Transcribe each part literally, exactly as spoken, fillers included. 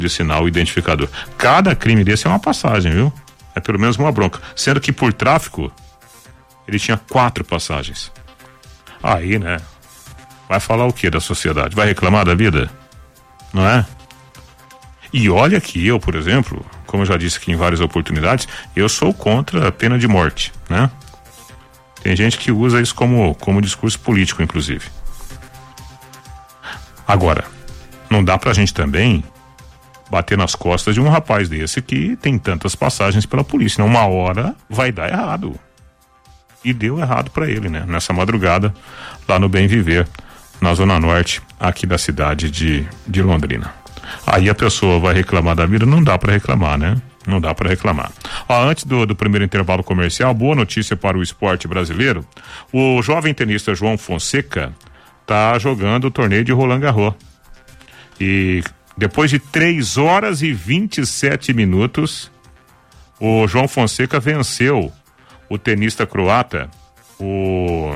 de sinal identificador. Cada crime desse é uma passagem, viu? É pelo menos uma bronca. Sendo que por tráfico, ele tinha quatro passagens. Aí, né? Vai falar o que da sociedade? Vai reclamar da vida? Não é? E olha que eu, por exemplo, como eu já disse aqui em várias oportunidades, eu sou contra a pena de morte, né? Tem gente que usa isso como, como discurso político, inclusive. Agora, não dá pra gente também bater nas costas de um rapaz desse que tem tantas passagens pela polícia. Não, uma hora vai dar errado. E deu errado pra ele, né? Nessa madrugada, lá no Bem Viver, na Zona Norte, aqui da cidade de, de Londrina. Aí a pessoa vai reclamar da vida, não dá pra reclamar, né? Não dá pra reclamar. Ó, antes do, do primeiro intervalo comercial, boa notícia para o esporte brasileiro. O jovem tenista João Fonseca tá jogando o torneio de Roland Garros. E depois de três horas e vinte e sete minutos, o João Fonseca venceu o tenista croata, o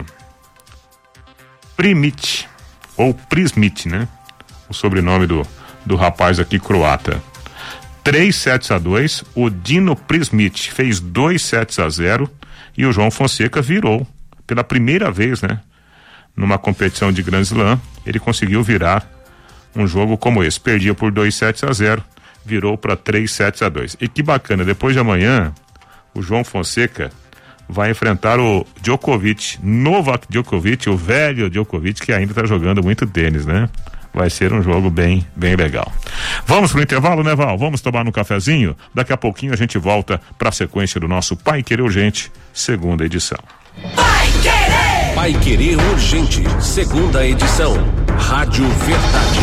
Primic, ou Prismic, né? O sobrenome do, do rapaz aqui croata. Três sets a dois, o Dino Prismic fez dois sets a zero e o João Fonseca virou. Pela primeira vez, né? Numa competição de Grand Slam, ele conseguiu virar um jogo como esse. Perdia por dois sets a zero, virou para três sets a dois. E que bacana, depois de amanhã, o João Fonseca vai enfrentar o Djokovic, Novak Djokovic, o velho Djokovic, que ainda está jogando muito tênis, né? Vai ser um jogo bem, bem legal. Vamos pro intervalo, né, Val? Vamos tomar um cafezinho? Daqui a pouquinho a gente volta para a sequência do nosso Pai Querer Urgente, segunda edição. Pai Querer! Pai Querer Urgente, segunda edição. Rádio Verdade.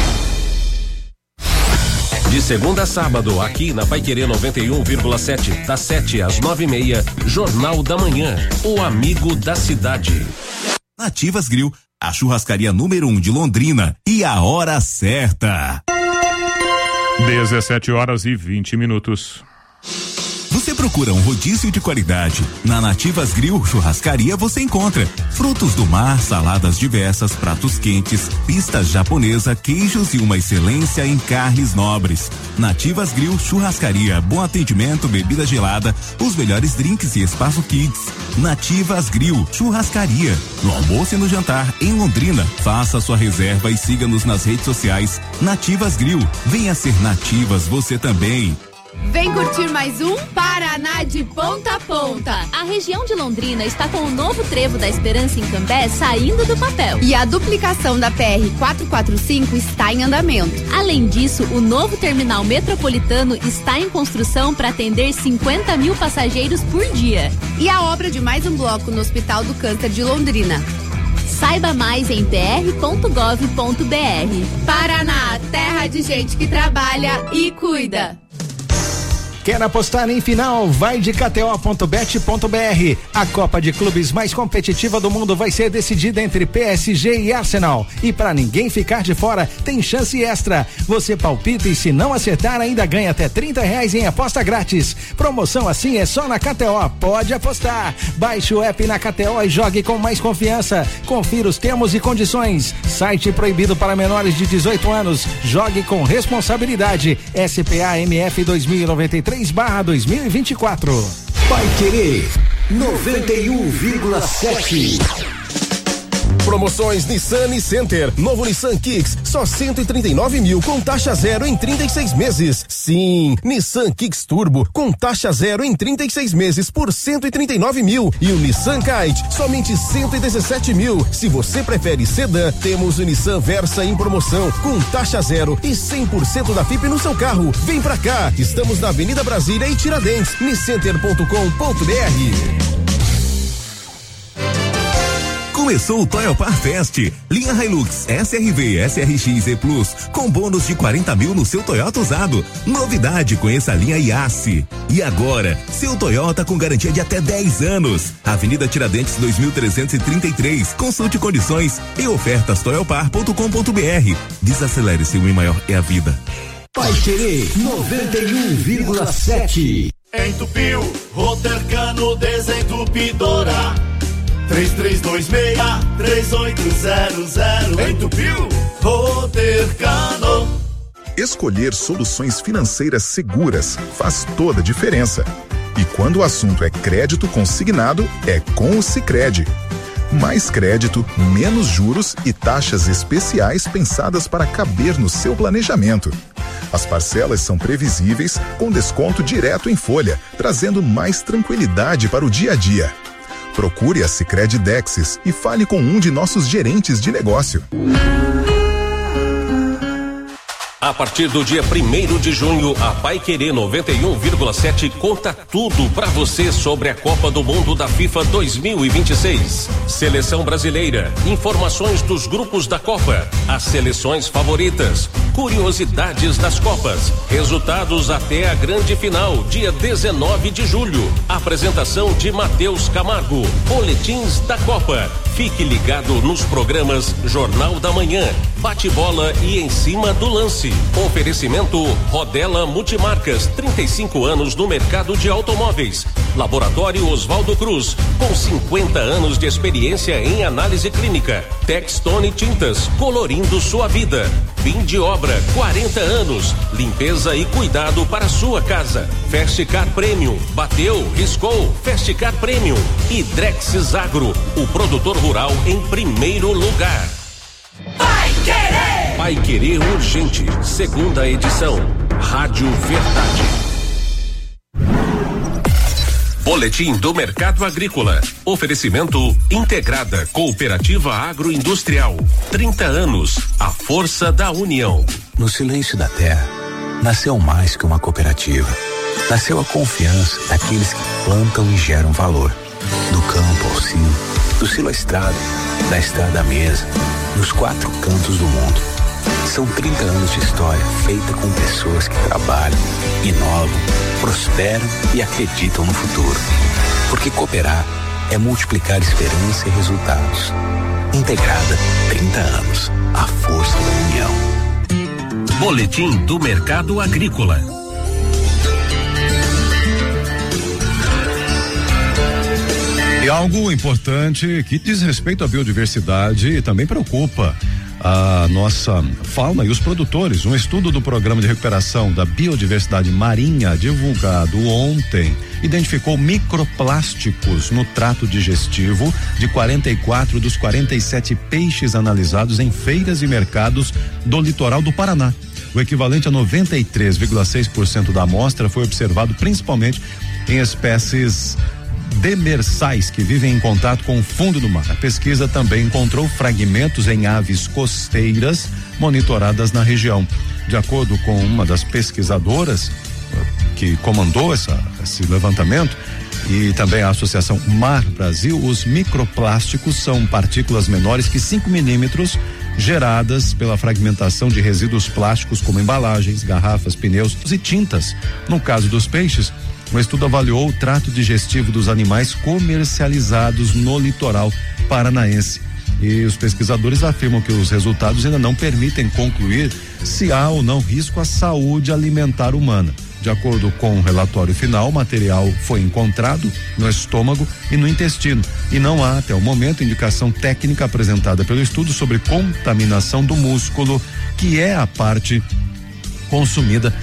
De segunda a sábado, aqui na Pai Querer noventa e um vírgula sete, das sete às nove e meia, Jornal da Manhã, o amigo da cidade. Nativas Grill, a churrascaria número um de Londrina, e a hora certa. dezessete horas e vinte minutos. Você procura um rodízio de qualidade? Na Nativas Grill Churrascaria você encontra frutos do mar, saladas diversas, pratos quentes, pistas japonesa, queijos e uma excelência em carnes nobres. Nativas Grill Churrascaria, bom atendimento, bebida gelada, os melhores drinks e espaço kids. Nativas Grill Churrascaria, no almoço e no jantar em Londrina. Faça sua reserva e siga-nos nas redes sociais. Nativas Grill, venha ser Nativas você também. Vem curtir mais um Paraná de ponta a ponta. A região de Londrina está com o novo trevo da Esperança em Cambé saindo do papel. E a duplicação da P R quatrocentos e quarenta e cinco está em andamento. Além disso, o novo terminal metropolitano está em construção para atender cinquenta mil passageiros por dia. E a obra de mais um bloco no Hospital do Câncer de Londrina. Saiba mais em p r ponto gov ponto b r. Paraná, terra de gente que trabalha e cuida. Quer apostar em final? Vai de k t o ponto bet ponto b r. A Copa de Clubes mais competitiva do mundo vai ser decidida entre P S G e Arsenal. E para ninguém ficar de fora, tem chance extra. Você palpita e se não acertar, ainda ganha até trinta reais em aposta grátis. Promoção assim é só na K T O. Pode apostar. Baixe o app na K T O e jogue com mais confiança. Confira os termos e condições. Site proibido para menores de dezoito anos. Jogue com responsabilidade. S P A M F dois mil e noventa e três barra dois mil e vinte e quatro. Pai Querer noventa e um vírgula sete. Promoções Nissan e Center. Novo Nissan Kicks, só cento e trinta e nove mil com taxa zero em trinta e seis meses. Sim, Nissan Kicks Turbo com taxa zero em trinta e seis meses por cento e trinta e nove mil. E o Nissan Kite, somente cento e dezessete mil. Se você prefere sedã, temos o Nissan Versa em promoção com taxa zero e cem por cento da F I P no seu carro. Vem pra cá, estamos na Avenida Brasília e Tiradentes, niscenter ponto com ponto b r. Começou o Toyopar Fest. Linha Hilux, S R V, S R X e Plus, com bônus de quarenta mil no seu Toyota usado. Novidade, conheça a linha Yasse. E agora, seu Toyota com garantia de até dez anos. Avenida Tiradentes dois mil trezentos e trinta e três. Consulte condições e ofertas toyopar ponto com ponto b r. Desacelere, seu I maior é a vida. Pai Querer noventa e um vírgula sete. Entupiu, Rotercano desentupidora. três três dois seis, três oito zero zero. Entupiu, Rotercano. Escolher soluções financeiras seguras faz toda a diferença. E quando o assunto é crédito consignado, é com o Sicredi. Mais crédito, menos juros e taxas especiais pensadas para caber no seu planejamento. As parcelas são previsíveis, com desconto direto em folha, trazendo mais tranquilidade para o dia a dia. Procure a Sicredi Dexis e fale com um de nossos gerentes de negócio. A partir do dia primeiro de junho, a Paiquerê noventa e um vírgula sete conta tudo para você sobre a Copa do Mundo da FIFA dois mil e vinte e seis. Seleção brasileira, informações dos grupos da Copa, as seleções favoritas, curiosidades das Copas, resultados até a grande final, dia dezenove de julho. Apresentação de Matheus Camargo, boletins da Copa. Fique ligado nos programas Jornal da Manhã, Bate-Bola e Em Cima do Lance. Oferecimento Rodela Multimarcas, trinta e cinco anos no mercado de automóveis. Laboratório Oswaldo Cruz, com cinquenta anos de experiência em análise clínica. Textone Tintas, colorindo sua vida. Fim de obra, quarenta anos. Limpeza e cuidado para sua casa. Festicar Premium, bateu, riscou, Festicar Premium. E Drexis Agro, o produtor rural em primeiro lugar. Vai querer! Vai querer urgente, segunda edição. Rádio Verdade. Boletim do Mercado Agrícola. Oferecimento Integrada Cooperativa Agroindustrial. trinta anos. A força da união. No silêncio da terra, nasceu mais que uma cooperativa. Nasceu a confiança daqueles que plantam e geram valor. Do campo ao silo, do silo à estrada, da estrada à mesa, nos quatro cantos do mundo. São trinta anos de história feita com pessoas que trabalham, inovam, prosperam e acreditam no futuro. Porque cooperar é multiplicar esperança e resultados. Integrada, trinta anos. A força da união. Boletim do Mercado Agrícola. E algo importante que diz respeito à biodiversidade e também preocupa a nossa fauna e os produtores. Um estudo do Programa de Recuperação da Biodiversidade Marinha, divulgado ontem, identificou microplásticos no trato digestivo de quarenta e quatro dos quarenta e sete peixes analisados em feiras e mercados do litoral do Paraná. O equivalente a noventa e três vírgula seis por cento da amostra foi observado principalmente em espécies demersais que vivem em contato com o fundo do mar. A pesquisa também encontrou fragmentos em aves costeiras monitoradas na região. De acordo com uma das pesquisadoras que comandou essa, esse levantamento e também a Associação Mar Brasil, os microplásticos são partículas menores que cinco milímetros geradas pela fragmentação de resíduos plásticos como embalagens, garrafas, pneus e tintas. No caso dos peixes, o estudo avaliou o trato digestivo dos animais comercializados no litoral paranaense. E os pesquisadores afirmam que os resultados ainda não permitem concluir se há ou não risco à saúde alimentar humana. De acordo com o relatório final, o material foi encontrado no estômago e no intestino. E não há, até o momento, indicação técnica apresentada pelo estudo sobre contaminação do músculo, que é a parte consumida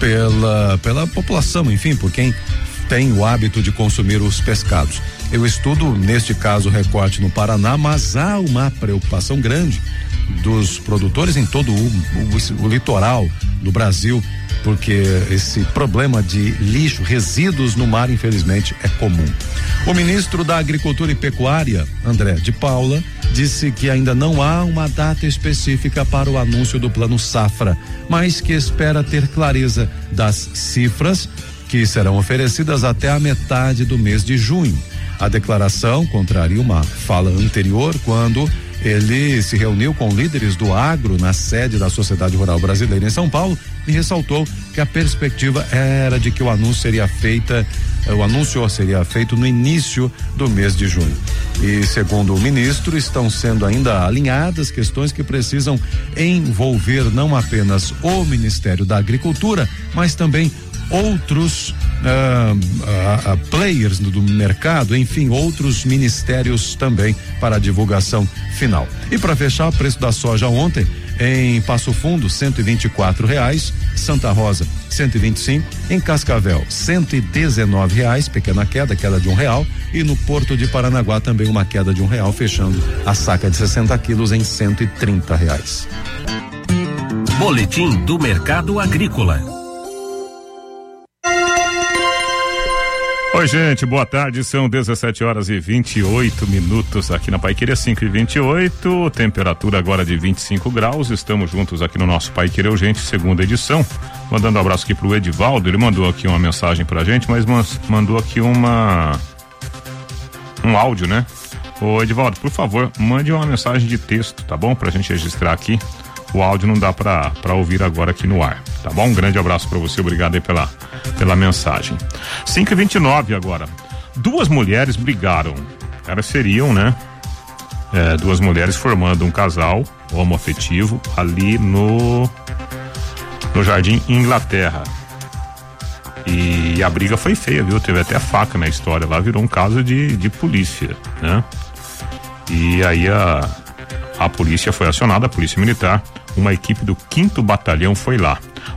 pela, pela população, enfim, por quem tem o hábito de consumir os pescados. Eu estudo, neste caso, recorte no Paraná, mas há uma preocupação grande dos produtores em todo o, o, o litoral do Brasil, porque esse problema de lixo, resíduos no mar, infelizmente, é comum. O ministro da Agricultura e Pecuária, André de Paula, disse que ainda não há uma data específica para o anúncio do Plano Safra, mas que espera ter clareza das cifras que serão oferecidas até a metade do mês de junho. A declaração contraria uma fala anterior, quando ele se reuniu com líderes do agro na sede da Sociedade Rural Brasileira em São Paulo e ressaltou que a perspectiva era de que o anúncio seria feita, o anúncio seria feito no início do mês de junho. E segundo o ministro, estão sendo ainda alinhadas questões que precisam envolver não apenas o Ministério da Agricultura, mas também outros uh, uh, uh, players do, do mercado, enfim, outros ministérios também para a divulgação final. E para fechar, o preço da soja ontem em Passo Fundo cento e vinte e quatro reais, Santa Rosa cento e vinte e cinco, em Cascavel cento e dezenove reais, pequena queda, queda de um real, e no Porto de Paranaguá também uma queda de um real, fechando a saca de sessenta quilos em cento e trinta reais. Boletim do Mercado Agrícola. Oi, gente, boa tarde, são dezessete horas e vinte e oito minutos aqui na Paiquerê, cinco e vinte e oito, temperatura agora de vinte e cinco graus, estamos juntos aqui no nosso Paiquerê Urgente, segunda edição, mandando um abraço aqui pro Edivaldo, ele mandou aqui uma mensagem pra gente, mas mandou aqui uma um áudio, né? Ô Edivaldo, por favor, mande uma mensagem de texto, tá bom? Pra gente registrar aqui, o áudio não dá pra, pra ouvir agora aqui no ar, tá bom? Um grande abraço pra você, obrigado aí pela pela mensagem. cinco e vinte e nove agora. Duas mulheres brigaram. Elas seriam, né? É, duas mulheres formando um casal homoafetivo ali no no Jardim Inglaterra. E a briga foi feia, viu? Teve até faca na história lá, virou um caso de, de polícia, né? E aí a a polícia foi acionada, a polícia militar, uma equipe do quinto Batalhão foi lá.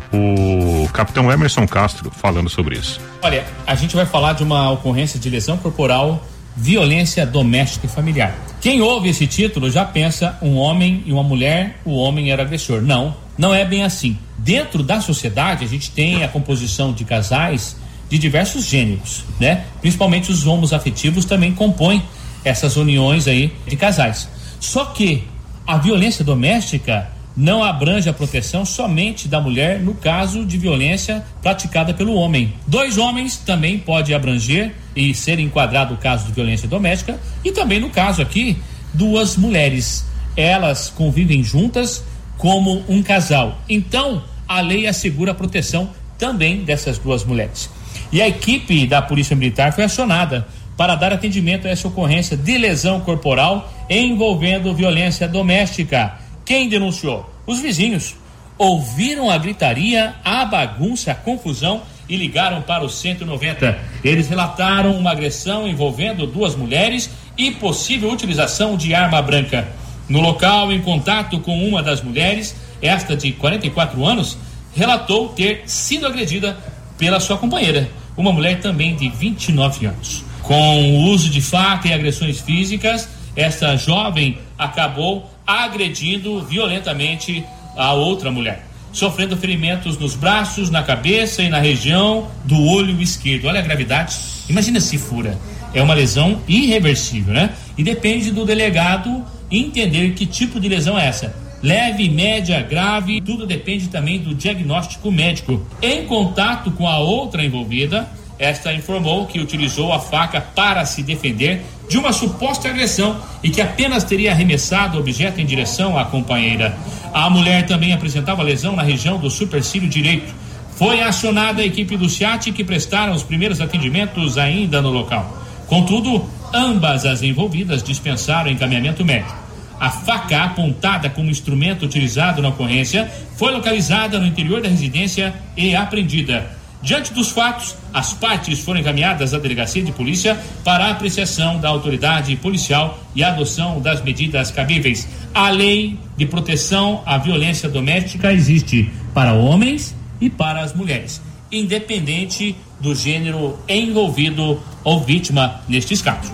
O capitão Emerson Castro falando sobre isso. Olha, a gente vai falar de uma ocorrência de lesão corporal, violência doméstica e familiar. Quem ouve esse título já pensa um homem e uma mulher, o homem era agressor. Não, não é bem assim. Dentro da sociedade a gente tem a composição de casais de diversos gêneros, né? Principalmente os homoafetivos também compõem essas uniões aí de casais. Só que a violência doméstica não abrange a proteção somente da mulher no caso de violência praticada pelo homem. Dois homens também pode abranger e ser enquadrado o caso de violência doméstica, e também no caso aqui, duas mulheres. Elas convivem juntas como um casal. Então, a lei assegura a proteção também dessas duas mulheres. E a equipe da Polícia Militar foi acionada para dar atendimento a essa ocorrência de lesão corporal envolvendo violência doméstica. Quem denunciou? Os vizinhos. Ouviram a gritaria, a bagunça, a confusão e ligaram para o cento e noventa. Eles relataram uma agressão envolvendo duas mulheres e possível utilização de arma branca. No local, em contato com uma das mulheres, esta de quarenta e quatro anos, relatou ter sido agredida pela sua companheira, uma mulher também de vinte e nove anos. Com o uso de faca e agressões físicas, esta jovem acabou agredindo violentamente a outra mulher, sofrendo ferimentos nos braços, na cabeça e na região do olho esquerdo. Olha a gravidade, imagina se fura. É uma lesão irreversível, né? E depende do delegado entender que tipo de lesão é essa. Leve, média, grave, tudo depende também do diagnóstico médico. Em contato com a outra envolvida, esta informou que utilizou a faca para se defender de uma suposta agressão e que apenas teria arremessado o objeto em direção à companheira. A mulher também apresentava lesão na região do supercílio direito. Foi acionada a equipe do SEAT, que prestaram os primeiros atendimentos ainda no local. Contudo, ambas as envolvidas dispensaram encaminhamento médico. A faca apontada como instrumento utilizado na ocorrência foi localizada no interior da residência e apreendida. Diante dos fatos, as partes foram encaminhadas à delegacia de polícia para a apreciação da autoridade policial e a adoção das medidas cabíveis. A lei de proteção à violência doméstica existe para homens e para as mulheres, independente do gênero envolvido ou vítima nestes casos.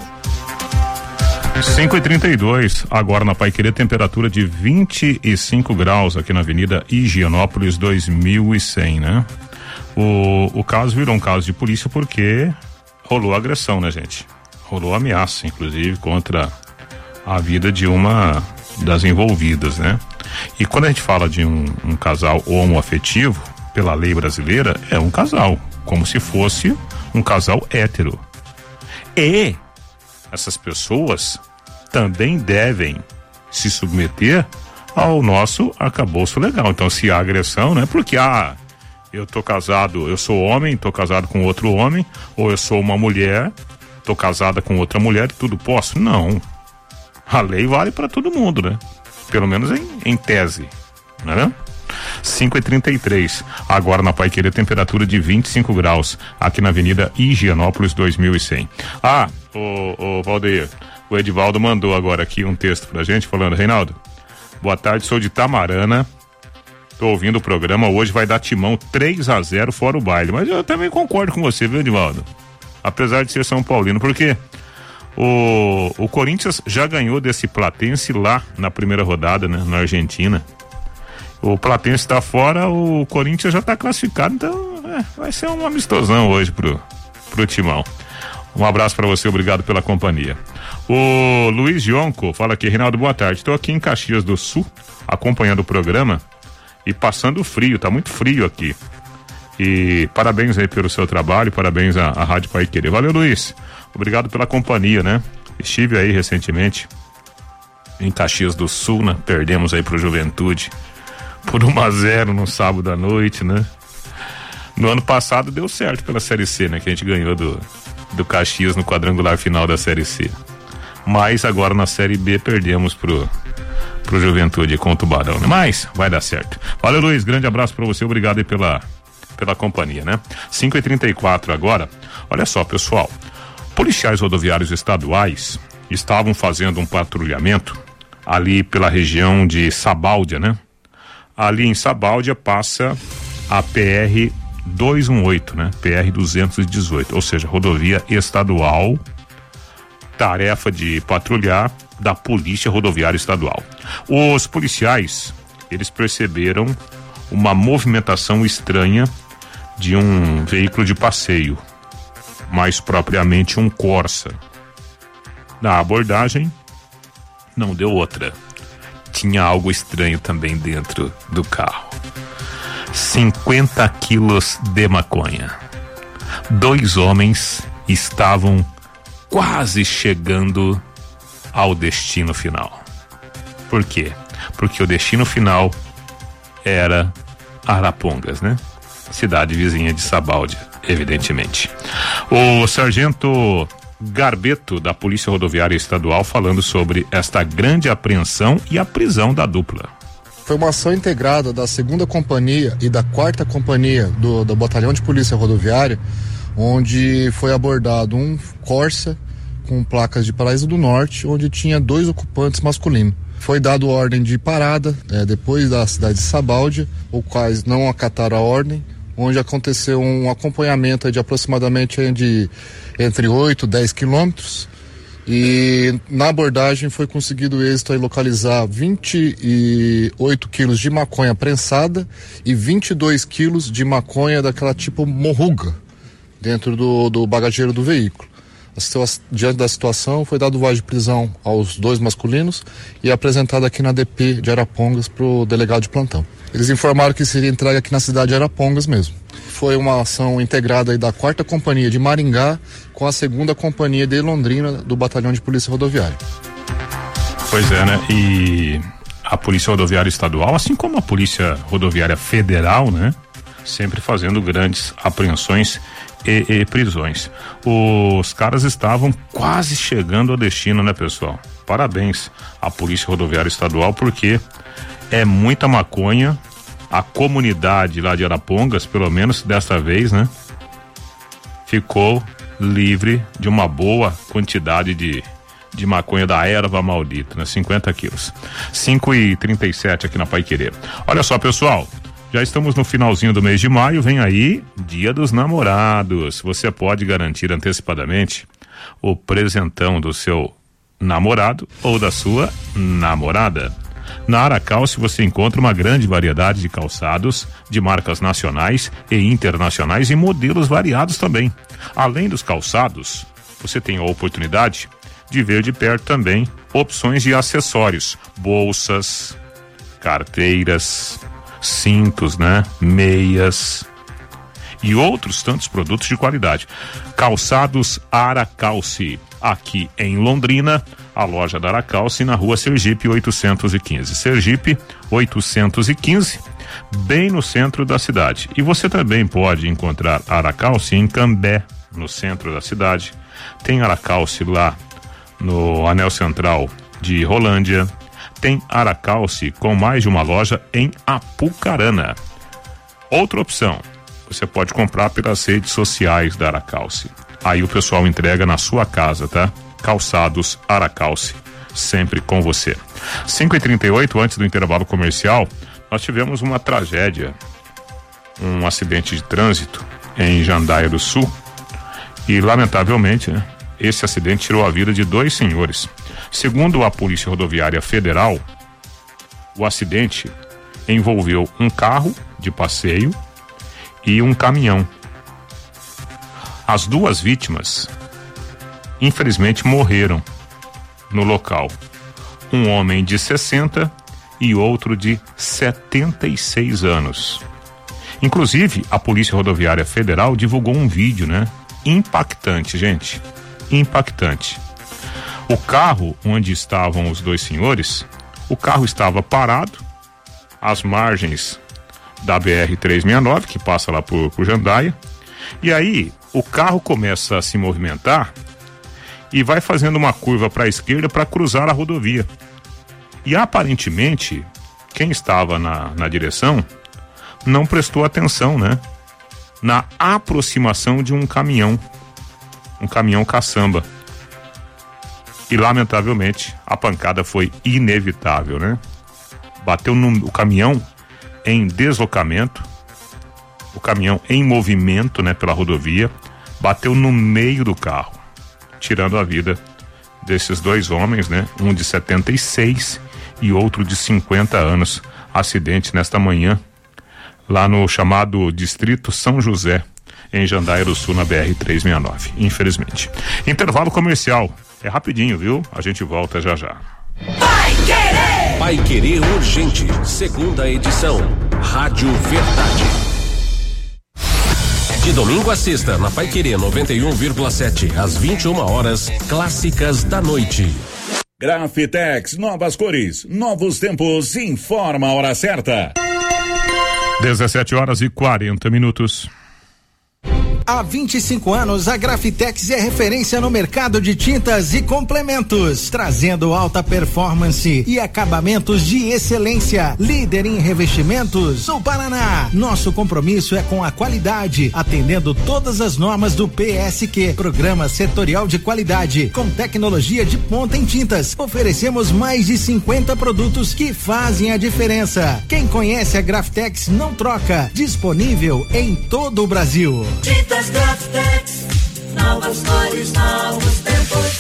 cinco e trinta e dois, agora na Paiquerê, temperatura de vinte e cinco graus aqui na Avenida Higienópolis dois mil e cem, né? O, o caso virou um caso de polícia porque rolou agressão, né, gente? Rolou ameaça, inclusive, contra a vida de uma das envolvidas, né? E quando a gente fala de um, um casal homoafetivo, pela lei brasileira, é um casal, como se fosse um casal hétero. E essas pessoas também devem se submeter ao nosso arcabouço legal. Então, se há agressão, né? Porque, ah, eu tô casado, eu sou homem, tô casado com outro homem, ou eu sou uma mulher, tô casada com outra mulher, tudo posso? Não. A lei vale para todo mundo, né? Pelo menos em, em tese, né? cinco e trinta e três. Agora na Paiquerê, temperatura de vinte e cinco graus, aqui na Avenida Higienópolis dois mil e cem. Ah, o, o Valdeir, o Edivaldo mandou agora aqui um texto pra gente falando: Reinaldo, boa tarde, sou de Tamarana, tô ouvindo o programa, hoje vai dar Timão três a zero fora o baile. Mas eu também concordo com você, viu, Edivaldo? Apesar de ser São Paulino, porque o, o Corinthians já ganhou desse Platense lá na primeira rodada, né, na Argentina. O Platense tá fora, o Corinthians já tá classificado, então é, vai ser um amistosão hoje pro, pro Timão. Um abraço para você, obrigado pela companhia. O Luiz Jonco fala aqui: Reinaldo, boa tarde, estou aqui em Caxias do Sul acompanhando o programa e passando frio, tá muito frio aqui. E parabéns aí pelo seu trabalho, parabéns à, à Rádio Paiquerê. Valeu, Luiz, obrigado pela companhia, né? Estive aí recentemente em Caxias do Sul, né? Perdemos aí pro Juventude por um a zero no sábado à noite, né? No ano passado deu certo pela Série C, né? Que a gente ganhou do, do Caxias no quadrangular final da Série C. Mas agora na Série B perdemos pro, pro Juventude com o Tubarão, né? Mas vai dar certo. Valeu, Luiz, grande abraço pra você, obrigado aí pela, pela companhia, né? cinco e trinta e quatro agora. Olha só, pessoal, policiais rodoviários estaduais estavam fazendo um patrulhamento ali pela região de Sabáudia, né? Ali em Sabáudia passa a P R duzentos e dezoito, né? P R duzentos e dezoito, ou seja, rodovia estadual, tarefa de patrulhar da Polícia Rodoviária Estadual. Os policiais, eles perceberam uma movimentação estranha de um veículo de passeio, mais propriamente um Corsa. Na abordagem, não deu outra. Tinha algo estranho também dentro do carro. cinquenta quilos de maconha. Dois homens estavam quase chegando ao destino final. Por quê? Porque o destino final era Arapongas, né? Cidade vizinha de Sabáudia, evidentemente. O sargento Garbeto, da Polícia Rodoviária Estadual, falando sobre esta grande apreensão e a prisão da dupla. Foi uma ação integrada da segunda companhia e da quarta companhia do, do Batalhão de Polícia Rodoviária, onde foi abordado um Corsa com placas de Paraíso do Norte, onde tinha dois ocupantes masculinos. Foi dado ordem de parada é, depois da cidade de Sabáudia, os quais não acataram a ordem, onde aconteceu um acompanhamento de aproximadamente de, entre oito e dez quilômetros, e na abordagem foi conseguido êxito em localizar vinte e oito quilos de maconha prensada e vinte e dois quilos de maconha daquela tipo morruga dentro do, do bagageiro do veículo. Diante da situação, foi dado voz de prisão aos dois masculinos e apresentado aqui na D P de Arapongas para o delegado de plantão. Eles informaram que seria entregue aqui na cidade de Arapongas mesmo. Foi uma ação integrada aí da quarta companhia de Maringá com a segunda companhia de Londrina do Batalhão de Polícia Rodoviária. Pois é, né? E a Polícia Rodoviária Estadual, assim como a Polícia Rodoviária Federal, né? Sempre fazendo grandes apreensões e, e prisões. Os caras estavam quase chegando ao destino, né, pessoal? Parabéns à Polícia Rodoviária Estadual, porque é muita maconha. A comunidade lá de Arapongas, pelo menos desta vez, né, ficou livre de uma boa quantidade de, de maconha da erva maldita, né? cinquenta quilos. cinco e trinta e sete aqui na Paiquerê. Olha só, pessoal, já estamos no finalzinho do mês de maio, vem aí Dia dos Namorados. Você pode garantir antecipadamente o presentão do seu namorado ou da sua namorada. Na Aracalce você encontra uma grande variedade de calçados de marcas nacionais e internacionais e modelos variados também. Além dos calçados, você tem a oportunidade de ver de perto também opções de acessórios, bolsas, carteiras, cintos, né? Meias e outros tantos produtos de qualidade. Calçados Aracalce, aqui em Londrina, a loja da Aracalce na rua Sergipe oitocentos e quinze. Sergipe oitocentos e quinze, bem no centro da cidade. E você também pode encontrar Aracalce em Cambé, no centro da cidade. Tem Aracalce lá no Anel Central de Rolândia. tem Aracalce com mais de uma loja em Apucarana. Outra opção, você pode comprar pelas redes sociais da Aracalce. Aí o pessoal entrega na sua casa, tá? Calçados Aracalce, sempre com você. cinco e trinta e oito, antes do intervalo comercial, nós tivemos uma tragédia, um acidente de trânsito em Jandaia do Sul e, lamentavelmente, né, esse acidente tirou a vida de dois senhores. Segundo a Polícia Rodoviária Federal, o acidente envolveu um carro de passeio e um caminhão. As duas vítimas, infelizmente, morreram no local. Um homem de sessenta e outro de setenta e seis anos. Inclusive, a Polícia Rodoviária Federal divulgou um vídeo, né? Impactante, gente. Impactante. O carro onde estavam os dois senhores, o carro estava parado às margens da B R trezentos e sessenta e nove, que passa lá por, por Jandaia. E aí, o carro começa a se movimentar e vai fazendo uma curva para a esquerda para cruzar a rodovia. E aparentemente, quem estava na, na direção não prestou atenção, né? Na aproximação de um caminhão, um caminhão caçamba. E lamentavelmente a pancada foi inevitável, né? Bateu no o caminhão em deslocamento, o caminhão em movimento, né, pela rodovia, bateu no meio do carro, tirando a vida desses dois homens, né? Um de setenta e seis e outro de cinquenta anos. Acidente nesta manhã lá no chamado Distrito São José, em Jandaia do Sul, na B R trezentos e sessenta e nove, infelizmente. Intervalo comercial, é rapidinho, viu? A gente volta já já. Vai Querer! Vai Querer Urgente, segunda edição, Rádio Verdade. De domingo a sexta, na Pai Querer noventa e um vírgula sete, às vinte e uma horas, clássicas da noite. Grafitex, novas cores, novos tempos, informa a hora certa. dezessete horas e quarenta minutos. Há vinte e cinco anos, a Grafitex é referência no mercado de tintas e complementos, trazendo alta performance e acabamentos de excelência. Líder em revestimentos no Paraná. Nosso compromisso é com a qualidade, atendendo todas as normas do P S Q, Programa Setorial de Qualidade, com tecnologia de ponta em tintas. Oferecemos mais de cinquenta produtos que fazem a diferença. Quem conhece a Grafitex não troca. Disponível em todo o Brasil. Tintas Grafitex, novas cores, novos tempos.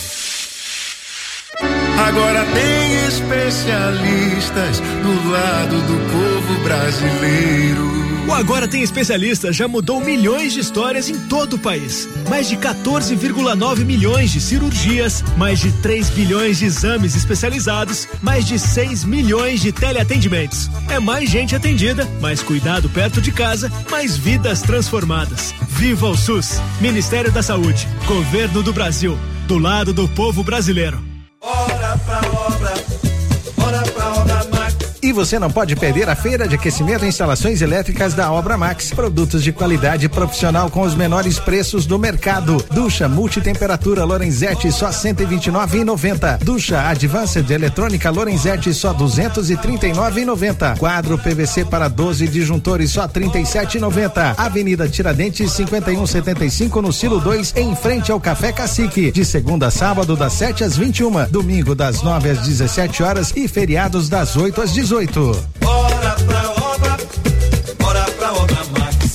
Agora tem especialistas do lado do povo brasileiro. O Agora Tem Especialistas já mudou milhões de histórias em todo o país. Mais de quatorze vírgula nove milhões de cirurgias, mais de três bilhões de exames especializados, mais de seis milhões de teleatendimentos. É mais gente atendida, mais cuidado perto de casa, mais vidas transformadas. Viva o SUS! Ministério da Saúde, Governo do Brasil, do lado do povo brasileiro. Bora pra obra, bora pra obra Max. E você não pode perder a feira de aquecimento e instalações elétricas da Obra Max. Produtos de qualidade profissional com os menores preços do mercado. Ducha multitemperatura Lorenzetti só cento e vinte e nove reais e noventa centavos. Ducha Advanced eletrônica Lorenzetti só duzentos e trinta e nove reais e noventa centavos. Quadro P V C para doze disjuntores só trinta e sete reais e noventa centavos. Avenida Tiradentes cinquenta e um setenta e cinco no Silo dois, em frente ao Café Cacique. De segunda a sábado das sete às vinte e uma, domingo das nove às dezessete horas e feriados das oito às dezoito. Bora pra obra, bora pra obra Max.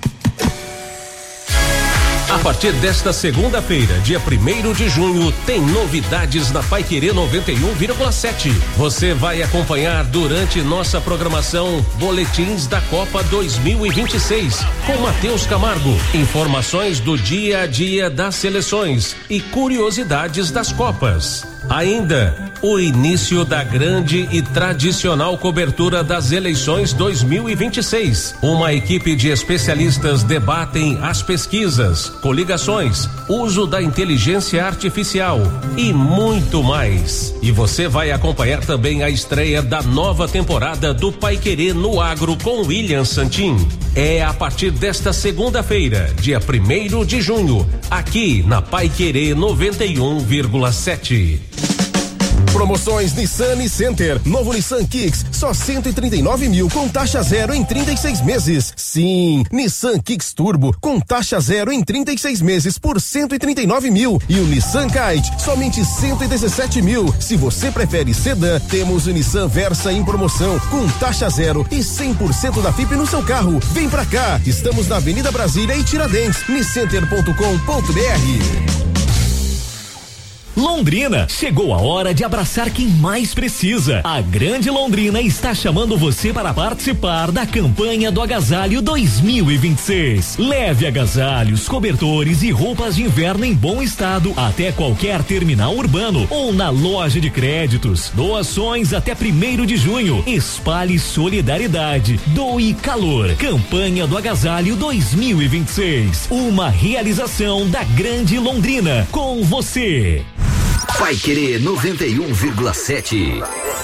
A partir desta segunda-feira, dia primeiro de junho, tem novidades na Pai Querer noventa e um vírgula sete. Você vai acompanhar durante nossa programação boletins da Copa dois mil e vinte e seis com Matheus Camargo, informações do dia a dia das seleções e curiosidades das Copas. Ainda o início da grande e tradicional cobertura das eleições dois mil e vinte e seis. Uma equipe de especialistas debatem as pesquisas, coligações, uso da inteligência artificial e muito mais. E você vai acompanhar também a estreia da nova temporada do Pai Querer no Agro com William Santin. É a partir desta segunda-feira, dia primeiro de junho, aqui na Pai Querer noventa e um vírgula sete. Promoções Nissan e Center. Novo Nissan Kicks, só cento e trinta e nove mil com taxa zero em trinta e seis meses. Sim, Nissan Kicks Turbo com taxa zero em trinta e seis meses por cento e trinta e nove mil. E o Nissan Kite, somente cento e dezessete mil. Se você prefere sedã, temos o Nissan Versa em promoção com taxa zero e cem por cento da F I P no seu carro. Vem pra cá, estamos na Avenida Brasília e Tiradentes, niscenter ponto com ponto b r. Londrina, chegou a hora de abraçar quem mais precisa. A Grande Londrina está chamando você para participar da campanha do Agasalho dois mil e vinte e seis. Leve agasalhos, cobertores e roupas de inverno em bom estado até qualquer terminal urbano ou na loja de créditos. Doações até primeiro de junho. Espalhe solidariedade. Doe calor. Campanha do Agasalho dois mil e vinte e seis. Uma realização da Grande Londrina. Com você. Paiquerê noventa e um vírgula sete.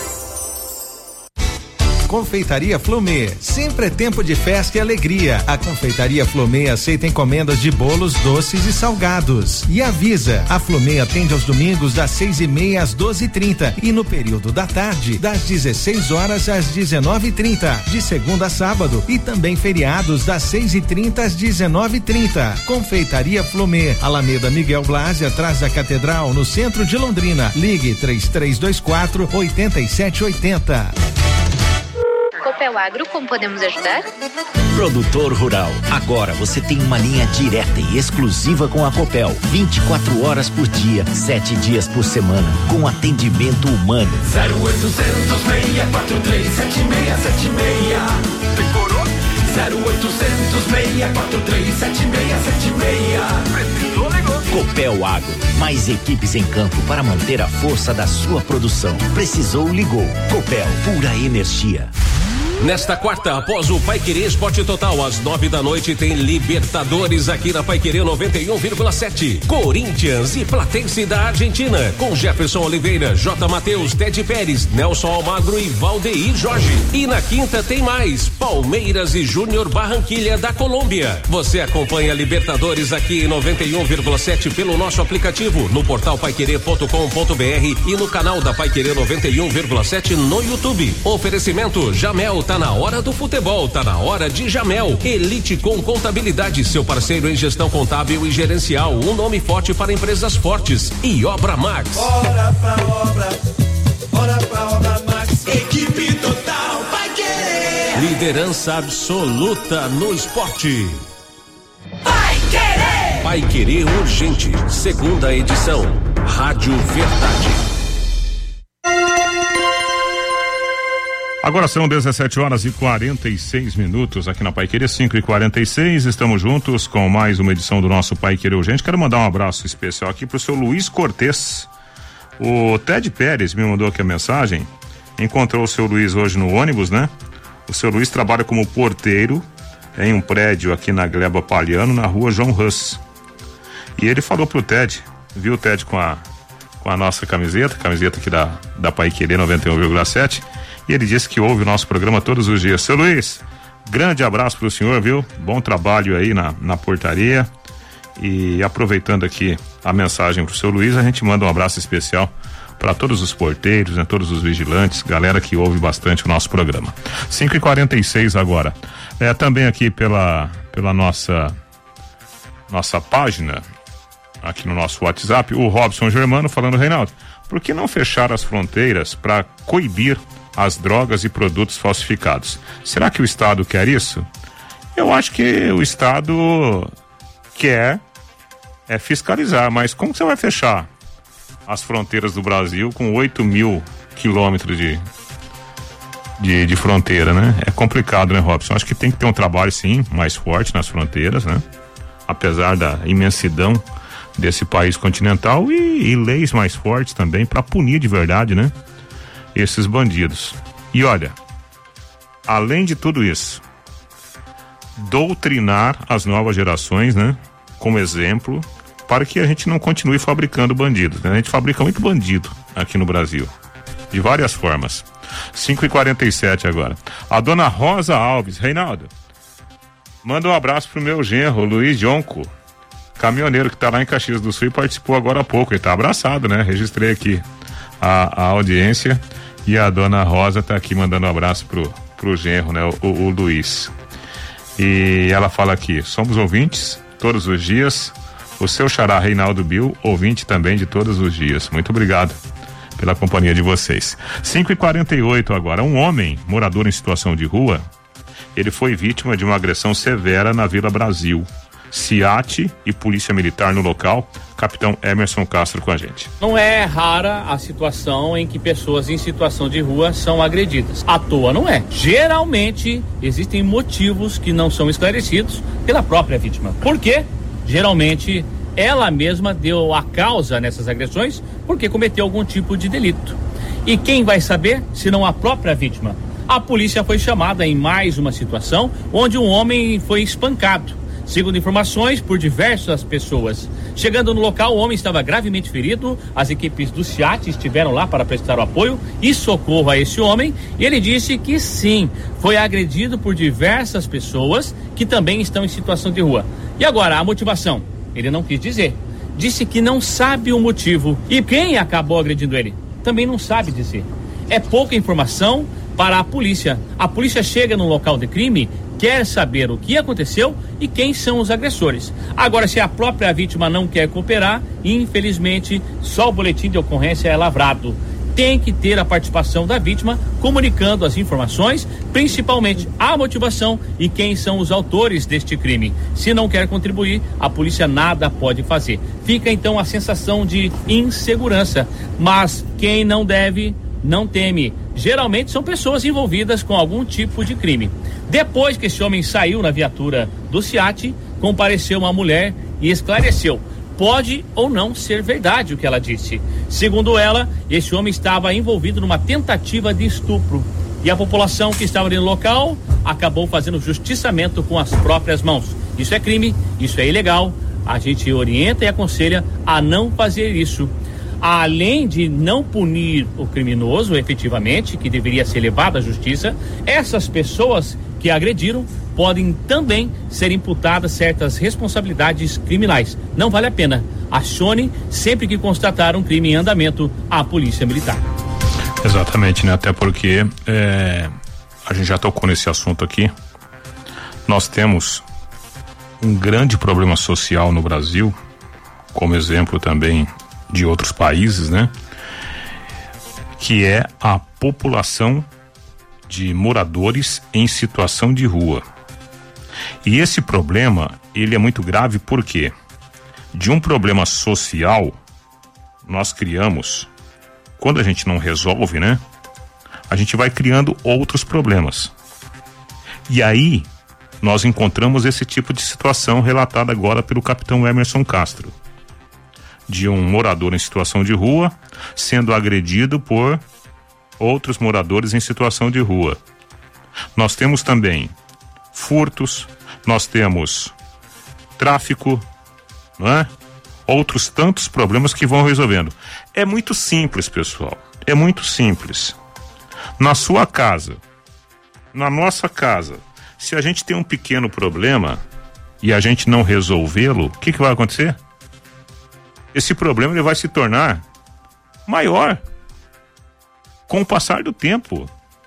Confeitaria Flumê, sempre é tempo de festa e alegria. A Confeitaria Flumê aceita encomendas de bolos, doces e salgados. E avisa, a Flumê atende aos domingos das seis e meia às doze e trinta e no período da tarde das dezesseis horas às dezenove e trinta, de segunda a sábado, e também feriados das seis e trinta às dezenove e trinta. Confeitaria Flumê, Alameda Miguel Blasi, atrás da Catedral, no centro de Londrina. Ligue três três dois quatro, oito sete oito zero. Copel Agro, como podemos ajudar? Produtor rural, agora você tem uma linha direta e exclusiva com a Copel, vinte e quatro horas por dia, sete dias por semana, com atendimento humano. zero oitocentos, seis quatro três, sete seis sete seis. Decorou? zero oitocentos, seis quatro três, sete seis sete seis. Precisou, ligou. Copel Agro, mais equipes em campo para manter a força da sua produção. Precisou, ligou. Copel, pura energia. Nesta quarta, após o Paiquerê Esporte Total, às nove da noite, tem Libertadores aqui na Paiquerê noventa e um vírgula sete. Corinthians e Platense da Argentina, com Jefferson Oliveira, J. Matheus, Ted Pérez, Nelson Almagro e Valdeir Jorge. E na quinta tem mais, Palmeiras e Júnior Barranquilha da Colômbia. Você acompanha Libertadores aqui em noventa e um vírgula sete pelo nosso aplicativo, no portal paiquerê ponto com ponto b r e no canal da Paiquerê noventa e um vírgula sete no YouTube. Oferecimento Jamel. Tá na hora do futebol, tá na hora de Jamel. Elite com Contabilidade, seu parceiro em gestão contábil e gerencial, um nome forte para empresas fortes. E Obra Max. Bora pra obra, bora pra Obra Max. Equipe total vai querer. Liderança absoluta no esporte. Vai querer. Vai querer urgente, segunda edição. Rádio Verdade. Agora são dezessete horas e quarenta e seis minutos aqui na Paiquerê, cinco e quarenta e seis. Estamos juntos com mais uma edição do nosso Paiquerê Urgente. Quero mandar um abraço especial aqui pro seu Luiz Cortez. O Ted Pérez me mandou aqui a mensagem. Encontrou o seu Luiz hoje no ônibus, né? O seu Luiz trabalha como porteiro em um prédio aqui na Gleba Palhano, na rua João Russ. E ele falou pro Ted, viu o Ted com a, com a nossa camiseta, camiseta aqui da, da Paiquerê noventa e um vírgula sete. E ele disse que ouve o nosso programa todos os dias. Seu Luiz, grande abraço pro senhor, viu? Bom trabalho aí na, na portaria. E aproveitando aqui a mensagem pro seu Luiz, a gente manda um abraço especial para todos os porteiros, né? Todos os vigilantes, galera que ouve bastante o nosso programa. cinco e quarenta e seis agora. É, também aqui pela, pela nossa, nossa página, aqui no nosso WhatsApp, o Robson Germano falando, Reinaldo, por que não fechar as fronteiras para coibir as drogas e produtos falsificados? Será que o Estado quer isso? Eu acho que o Estado quer é fiscalizar, mas como que você vai fechar as fronteiras do Brasil com oito mil quilômetros de, de, de fronteira, né? É complicado, né, Robson? Acho que tem que ter um trabalho, sim, mais forte nas fronteiras, né? Apesar da imensidão desse país continental e, e leis mais fortes também para punir de verdade, né? Esses bandidos. E olha, além de tudo isso, doutrinar as novas gerações, né? Como exemplo, para que a gente não continue fabricando bandidos, né? A gente fabrica muito bandido aqui no Brasil, de várias formas. cinco e quarenta e sete agora. A dona Rosa Alves, Reinaldo, manda um abraço pro meu genro, Luiz Jonco, caminhoneiro que tá lá em Caxias do Sul e participou agora há pouco. Ele tá abraçado, né? Registrei aqui. a, a audiência. E a dona Rosa tá aqui mandando um abraço pro, pro genro, né? O, o, o Luiz. E ela fala aqui, somos ouvintes todos os dias. O seu xará Reinaldo Bill, ouvinte também de todos os dias. Muito obrigado pela companhia de vocês. cinco e quarenta e oito agora. Um homem, morador em situação de rua, ele foi vítima de uma agressão severa na Vila Brasil. SIAT e Polícia Militar no local. Capitão Emerson Castro com a gente. Não é rara a situação em que pessoas em situação de rua são agredidas. À toa não é. Geralmente existem motivos que não são esclarecidos pela própria vítima. Por quê? Geralmente ela mesma deu a causa nessas agressões porque cometeu algum tipo de delito. E quem vai saber se não a própria vítima? A polícia foi chamada em mais uma situação onde um homem foi espancado. Segundo informações, por diversas pessoas. Chegando no local, o homem estava gravemente ferido. As equipes do SIAT estiveram lá para prestar o apoio e socorro a esse homem. E ele disse que sim, foi agredido por diversas pessoas que também estão em situação de rua. E agora, a motivação? Ele não quis dizer. Disse que não sabe o motivo. E quem acabou agredindo ele? Também não sabe dizer. É pouca informação para a polícia. A polícia chega no local de crime, quer saber o que aconteceu e quem são os agressores. Agora, se a própria vítima não quer cooperar, infelizmente, só o boletim de ocorrência é lavrado. Tem que ter a participação da vítima, comunicando as informações, principalmente a motivação e quem são os autores deste crime. Se não quer contribuir, a polícia nada pode fazer. Fica então a sensação de insegurança, mas quem não deve, não teme. Geralmente são pessoas envolvidas com algum tipo de crime. Depois que esse homem saiu na viatura do SIAT, compareceu uma mulher e esclareceu. Pode ou não ser verdade o que ela disse. Segundo ela, esse homem estava envolvido numa tentativa de estupro. E a população que estava ali no local acabou fazendo justiçamento com as próprias mãos. Isso é crime, isso é ilegal. A gente orienta e aconselha a não fazer isso. Além de não punir o criminoso efetivamente, que deveria ser levado à justiça, essas pessoas que agrediram podem também ser imputadas certas responsabilidades criminais. Não vale a pena. Acione sempre que constatar um crime em andamento a Polícia Militar. Exatamente, né? Até porque é, a gente já tocou nesse assunto aqui. Nós temos um grande problema social no Brasil, como exemplo também de outros países, né? Que é a população de moradores em situação de rua. E esse problema, ele é muito grave porque de um problema social nós criamos, quando a gente não resolve, né? A gente vai criando outros problemas. E aí nós encontramos esse tipo de situação relatada agora pelo capitão Emerson Castro, de um morador em situação de rua sendo agredido por outros moradores em situação de rua. Nós temos também furtos, nós temos tráfico, não é? Outros tantos problemas que vão resolvendo. É muito simples, pessoal. É muito simples. Na sua casa, na nossa casa, se a gente tem um pequeno problema e a gente não resolvê-lo, o que que vai acontecer? Esse problema ele vai se tornar maior com o passar do tempo.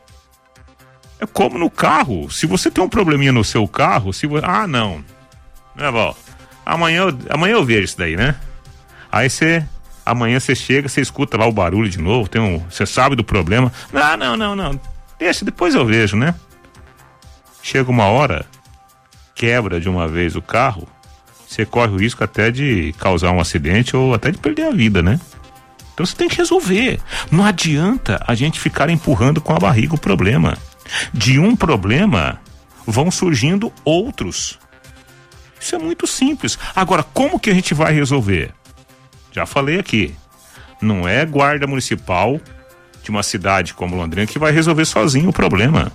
É como no carro. Se você tem um probleminha no seu carro, se você... ah, não, né, Val? Amanhã, eu... amanhã eu vejo isso daí, né? Aí você, amanhã você chega, você escuta lá o barulho de novo, tem um, você sabe do problema. Não, não, não, não. Deixa, depois eu vejo, né? Chega uma hora, quebra de uma vez o carro, você corre o risco até de causar um acidente ou até de perder a vida, né? Então você tem que resolver. Não adianta a gente ficar empurrando com a barriga o problema. De um problema vão surgindo outros. Isso é muito simples. Agora, como que a gente vai resolver? Já falei aqui. Não é guarda municipal de uma cidade como Londrina que vai resolver sozinho o problema.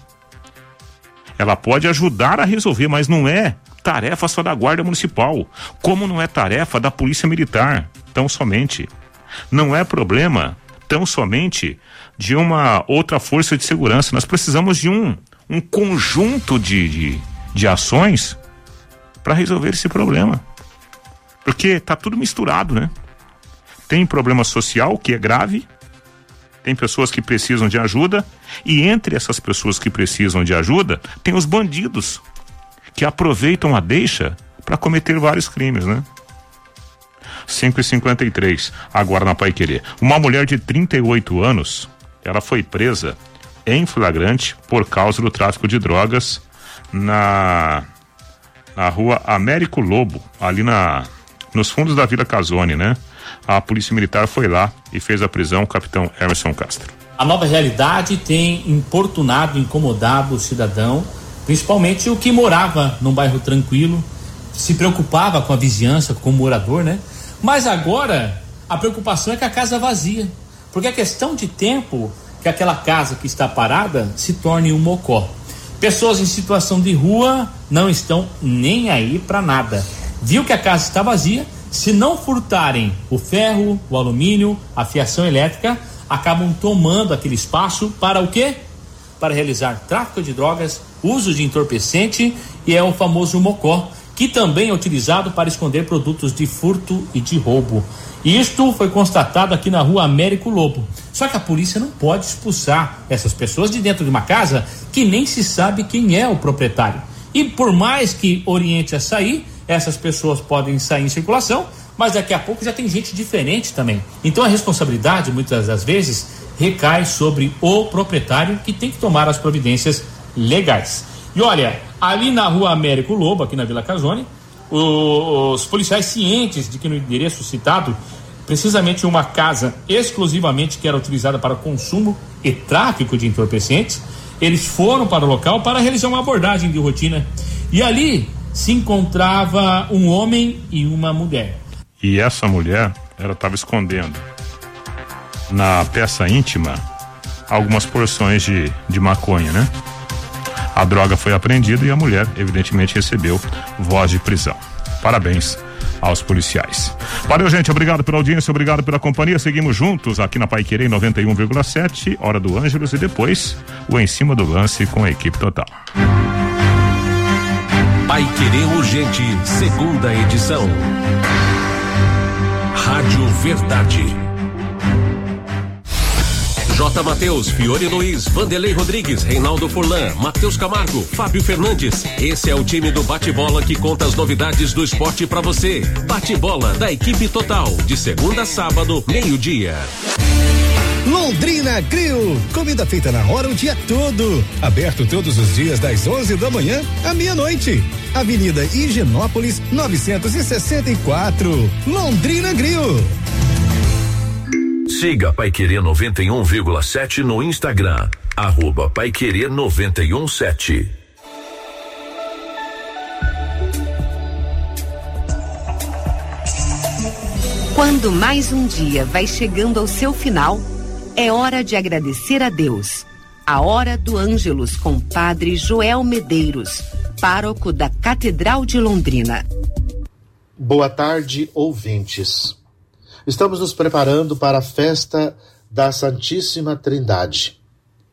Ela pode ajudar a resolver, mas não é tarefa só da guarda municipal, como não é tarefa da polícia militar, tão somente. Não é problema tão somente de uma outra força de segurança. Nós precisamos de um, um conjunto de, de, de ações para resolver esse problema. Porque tá tudo misturado, né? Tem problema social, que é grave, Tem pessoas que precisam de ajuda e entre essas pessoas que precisam de ajuda, tem os bandidos que aproveitam a deixa para cometer vários crimes, né? cinco e cinquenta e três, agora na Paiquerê. Uma mulher de trinta e oito anos, ela foi presa em flagrante por causa do tráfico de drogas na na rua Américo Lobo, ali na nos fundos da Vila Casone, né? A Polícia Militar foi lá e fez a prisão, o capitão Emerson Castro. A nova realidade tem importunado, incomodado o cidadão, principalmente o que morava num bairro tranquilo, se preocupava com a vizinhança, com o morador, né? Mas agora a preocupação é com a casa vazia, porque é questão de tempo que aquela casa que está parada se torne um mocó. Pessoas em situação de rua não estão nem aí para nada. Viu que a casa está vazia, se não furtarem o ferro, o alumínio, a fiação elétrica, acabam tomando aquele espaço para o quê? Para realizar tráfico de drogas, uso de entorpecente e é o famoso mocó, que também é utilizado para esconder produtos de furto e de roubo. Isto foi constatado aqui na rua Américo Lobo. Só que a polícia não pode expulsar essas pessoas de dentro de uma casa que nem se sabe quem é o proprietário. E por mais que oriente a sair, essas pessoas podem sair em circulação, mas daqui a pouco já tem gente diferente também. Então a responsabilidade, muitas das vezes, recai sobre o proprietário, que tem que tomar as providências legais. E olha, ali na rua Américo Lobo, aqui na Vila Casone, os policiais, cientes de que no endereço citado, precisamente uma casa exclusivamente que era utilizada para consumo e tráfico de entorpecentes, eles foram para o local para realizar uma abordagem de rotina. E ali se encontrava um homem e uma mulher. E essa mulher, ela estava escondendo na peça íntima algumas porções de, de maconha, né? A droga foi apreendida e a mulher, evidentemente, recebeu voz de prisão. Parabéns aos policiais. Valeu, gente. Obrigado pela audiência, obrigado pela companhia. Seguimos juntos aqui na Paiquerê noventa e um vírgula sete, hora do Ângelos, e depois o Em Cima do Lance com a equipe total. Paiquerê Urgente, segunda edição. Rádio Verdade. J. Mateus, Fiore Luiz, Vanderlei Rodrigues, Reinaldo Furlan, Matheus Camargo, Fábio Fernandes. Esse é o time do Bate-Bola que conta as novidades do esporte pra você. Bate-Bola da equipe total, de segunda a sábado, meio-dia. Londrina Grill, comida feita na hora o dia todo. Aberto todos os dias das onze da manhã à meia-noite. Avenida Higienópolis, novecentos e sessenta e quatro. Londrina Grill. Siga Paiquerê noventa e um vírgula sete no Instagram, arroba Paiquerê noventa e um sete. Quando mais um dia vai chegando ao seu final, é hora de agradecer a Deus. A hora do Ângelus com Padre Joel Medeiros, pároco da Catedral de Londrina. Boa tarde, ouvintes. Estamos nos preparando para a festa da Santíssima Trindade.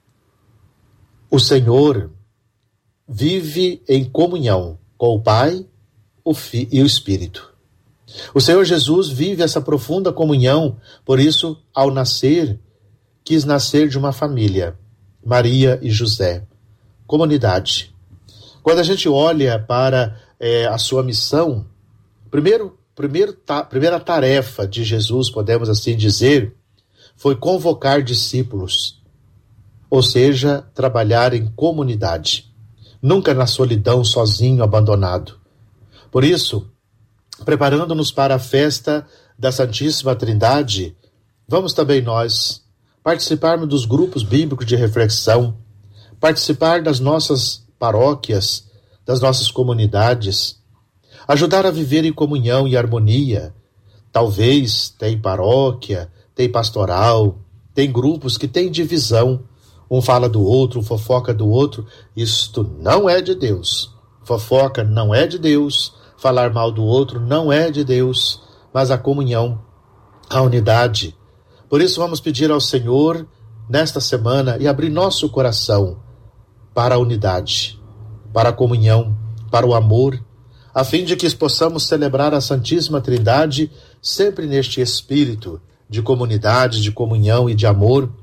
O Senhor vive em comunhão com o Pai, o Filho e o Espírito. O Senhor Jesus vive essa profunda comunhão, por isso, ao nascer, quis nascer de uma família, Maria e José, comunidade. Quando a gente olha para eh, a sua missão, primeiro Primeiro, ta, primeira tarefa de Jesus, podemos assim dizer, foi convocar discípulos, ou seja, trabalhar em comunidade, nunca na solidão, sozinho, abandonado. Por isso, preparando-nos para a festa da Santíssima Trindade, vamos também nós participarmos dos grupos bíblicos de reflexão, participar das nossas paróquias, das nossas comunidades, ajudar a viver em comunhão e harmonia. Talvez tem paróquia, tem pastoral, tem grupos que têm divisão. Um fala do outro, um fofoca do outro. Isto não é de Deus. Fofoca não é de Deus. Falar mal do outro não é de Deus. Mas a comunhão, a unidade. Por isso vamos pedir ao Senhor, nesta semana, e abrir nosso coração para a unidade, para a comunhão, para o amor, a fim de que possamos celebrar a Santíssima Trindade sempre neste espírito de comunidade, de comunhão e de amor,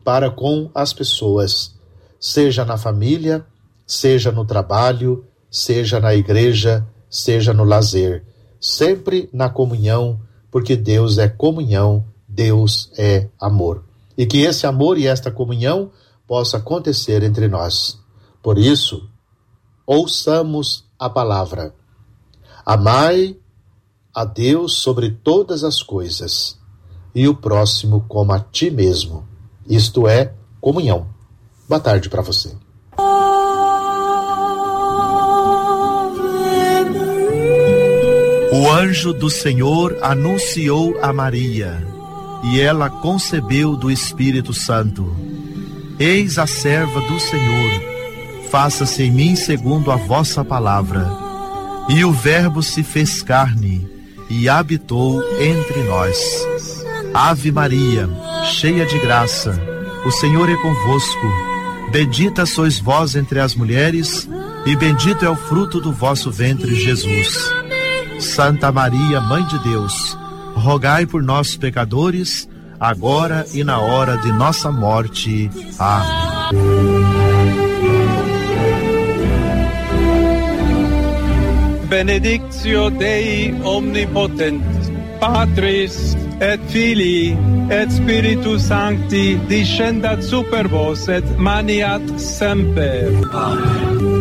para com as pessoas, seja na família, seja no trabalho, seja na igreja, seja no lazer, sempre na comunhão, porque Deus é comunhão, Deus é amor. E que esse amor e esta comunhão possa acontecer entre nós. Por isso, ouçamos a palavra. Amai a Deus sobre todas as coisas e o próximo como a ti mesmo. Isto é comunhão. Boa tarde para você. O anjo do Senhor anunciou a Maria, e ela concebeu do Espírito Santo. Eis a serva do Senhor, faça-se em mim segundo a vossa palavra. E o Verbo se fez carne e habitou entre nós. Ave Maria, cheia de graça, o Senhor é convosco. Bendita sois vós entre as mulheres, e bendito é o fruto do vosso ventre, Jesus. Santa Maria, Mãe de Deus, rogai por nós, pecadores, agora e na hora de nossa morte. Amém. Benedictio Dei omnipotent, Patris et Filii et Spiritus Sancti, descendat super vos et maniat semper. Amen.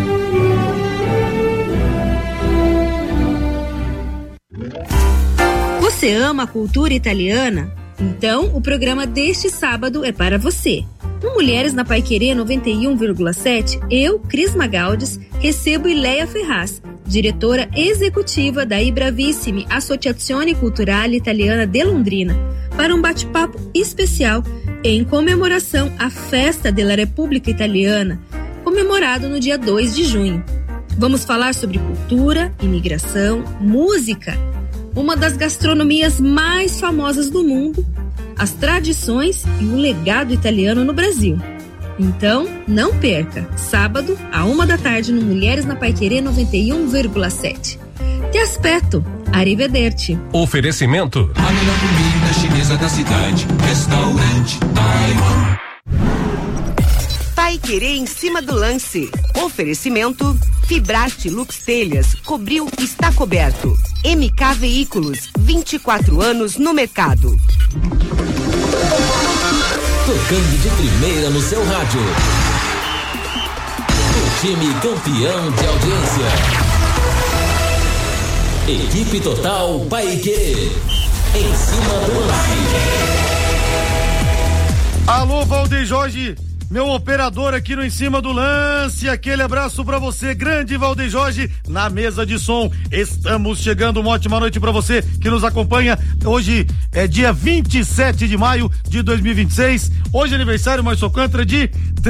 Você ama a cultura italiana? Então, o programa deste sábado é para você. No Mulheres na Paiquerê noventa e um vírgula sete, eu, Cris Magaldes, recebo Ileia Ferraz, diretora executiva da Ibravissimi Associazione Culturale Italiana de Londrina, para um bate-papo especial em comemoração à Festa della Repubblica Italiana, comemorado no dia dois de junho. Vamos falar sobre cultura, imigração, música, uma das gastronomias mais famosas do mundo, as tradições e o legado italiano no Brasil. Então, não perca, sábado, à uma da tarde, no Mulheres na Paiquerê noventa e um vírgula sete. Te aspetto, arrivederci. Oferecimento: a melhor comida chinesa da cidade, Restaurante Taiwan. Paiquerê em cima do lance. Oferecimento: Fibrate Lux Telhas, cobriu, está coberto. M K Veículos, vinte e quatro anos no mercado. Tocando de primeira no seu rádio. O time campeão de audiência. Equipe Total Paiquerê. Em cima do lance. Alô, Valdeir Jorge, meu operador aqui no Em Cima do Lance, aquele abraço pra você, grande Valdeir Jorge, na mesa de som. Estamos chegando, uma ótima noite pra você que nos acompanha. Hoje é dia vinte e sete de maio de dois mil e vinte e seis, hoje é aniversário mais Alcântara de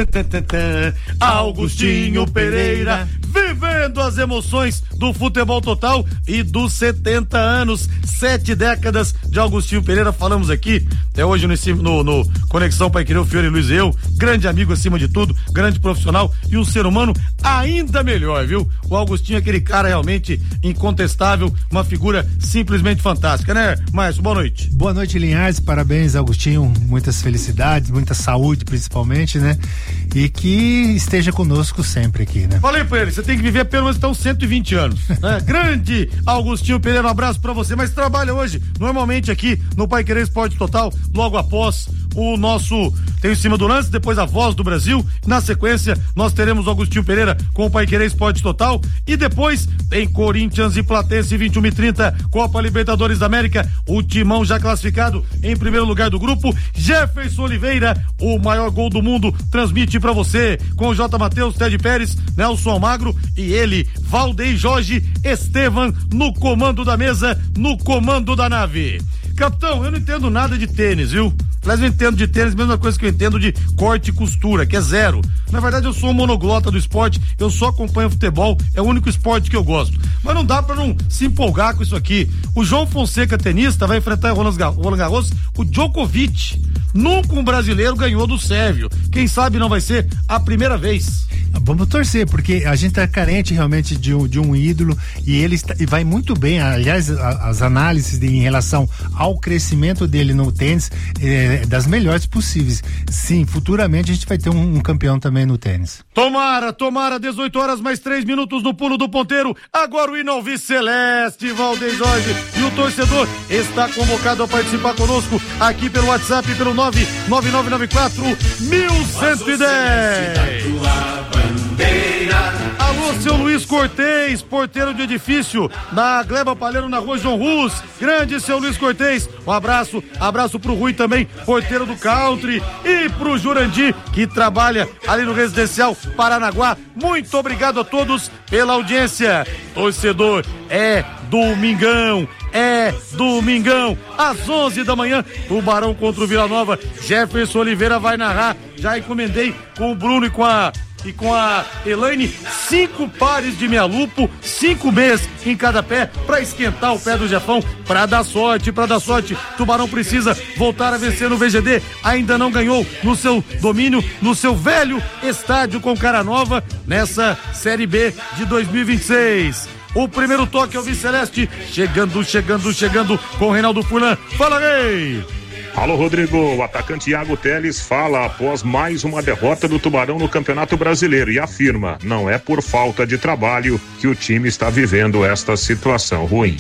Augustinho Pereira, vivendo as emoções do futebol total e dos setenta anos, sete décadas de Augustinho Pereira. Falamos aqui até hoje no, no, no Conexão Paiquerê, o Fiore Luiz e eu, grande amigo acima de tudo, grande profissional e um ser humano ainda melhor, viu? O Augustinho é aquele cara realmente incontestável, uma figura simplesmente fantástica, né, Márcio? Boa noite. Boa noite, Linhares, parabéns, Augustinho, muitas felicidades, muita saúde principalmente, né? E que esteja conosco sempre aqui, né? Falei pra ele, você tem que viver pelo menos então cento e vinte anos, né? Grande Augustinho Pereira, um abraço pra você, mas trabalha hoje normalmente aqui no Paiquerê Esporte Total, logo após o nosso Tem Em Cima do Lance, depois a Voz do Brasil, na sequência nós teremos o Augustinho Pereira com o Paiquerê Esporte Total e depois tem Corinthians e Platense vinte e um e trinta, Copa Libertadores da América, o Timão já classificado em primeiro lugar do grupo. Jefferson Oliveira, o maior gol do mundo, transmite pra você com o J. Matheus, Ted Pérez, Nelson Almagro e ele, Valdeir Jorge Estevam, no comando da mesa, no comando da nave. Capitão, eu não entendo nada de tênis, viu? Aliás, eu entendo de tênis, mesma coisa que eu entendo de corte e costura, que é zero. Na verdade, eu sou um monoglota do esporte, eu só acompanho futebol, é o único esporte que eu gosto. Mas não dá pra não se empolgar com isso aqui. O João Fonseca, tenista, vai enfrentar o Roland Garros, o Djokovic. Nunca um brasileiro ganhou do sérvio. Quem sabe não vai ser a primeira vez. vamos torcer, porque a gente tá carente realmente de um, de um ídolo e ele está, e vai muito bem. Aliás, a, as análises de, em relação ao crescimento dele no tênis é das melhores possíveis. Sim, futuramente a gente vai ter um, um campeão também no tênis. Tomara, tomara, dezoito horas mais três minutos no pulo do ponteiro. Agora o hino ao Vice Celeste, Valdez Jorge, e o torcedor está convocado a participar conosco aqui pelo WhatsApp, pelo nove nove nove nove quatro mil cento e dez. Alô, seu Luiz Cortez, porteiro de edifício na Gleba Palheiro, na rua João Rus. Grande seu Luiz Cortez, um abraço, abraço pro Rui também, porteiro do Country, e pro Jurandir, que trabalha ali no Residencial Paranaguá. Muito obrigado a todos pela audiência. Torcedor, é domingão, é domingão, às onze da manhã, Tubarão contra o Vila Nova. Jefferson Oliveira vai narrar. Já encomendei com o Bruno e com a e com a Elaine cinco pares de meia-lupo, cinco meias em cada pé, pra esquentar o pé do Jefão, pra dar sorte, pra dar sorte. Tubarão precisa voltar a vencer no V G D, ainda não ganhou no seu domínio, no seu velho estádio com cara nova, nessa Série B de dois mil e vinte e seis. O primeiro toque ao Vice Celeste, chegando, chegando, chegando com o Reinaldo Furlan. Fala, Rei! Alô, Rodrigo, o atacante Iago Teles fala após mais uma derrota do Tubarão no Campeonato Brasileiro e afirma, não é por falta de trabalho que o time está vivendo esta situação ruim.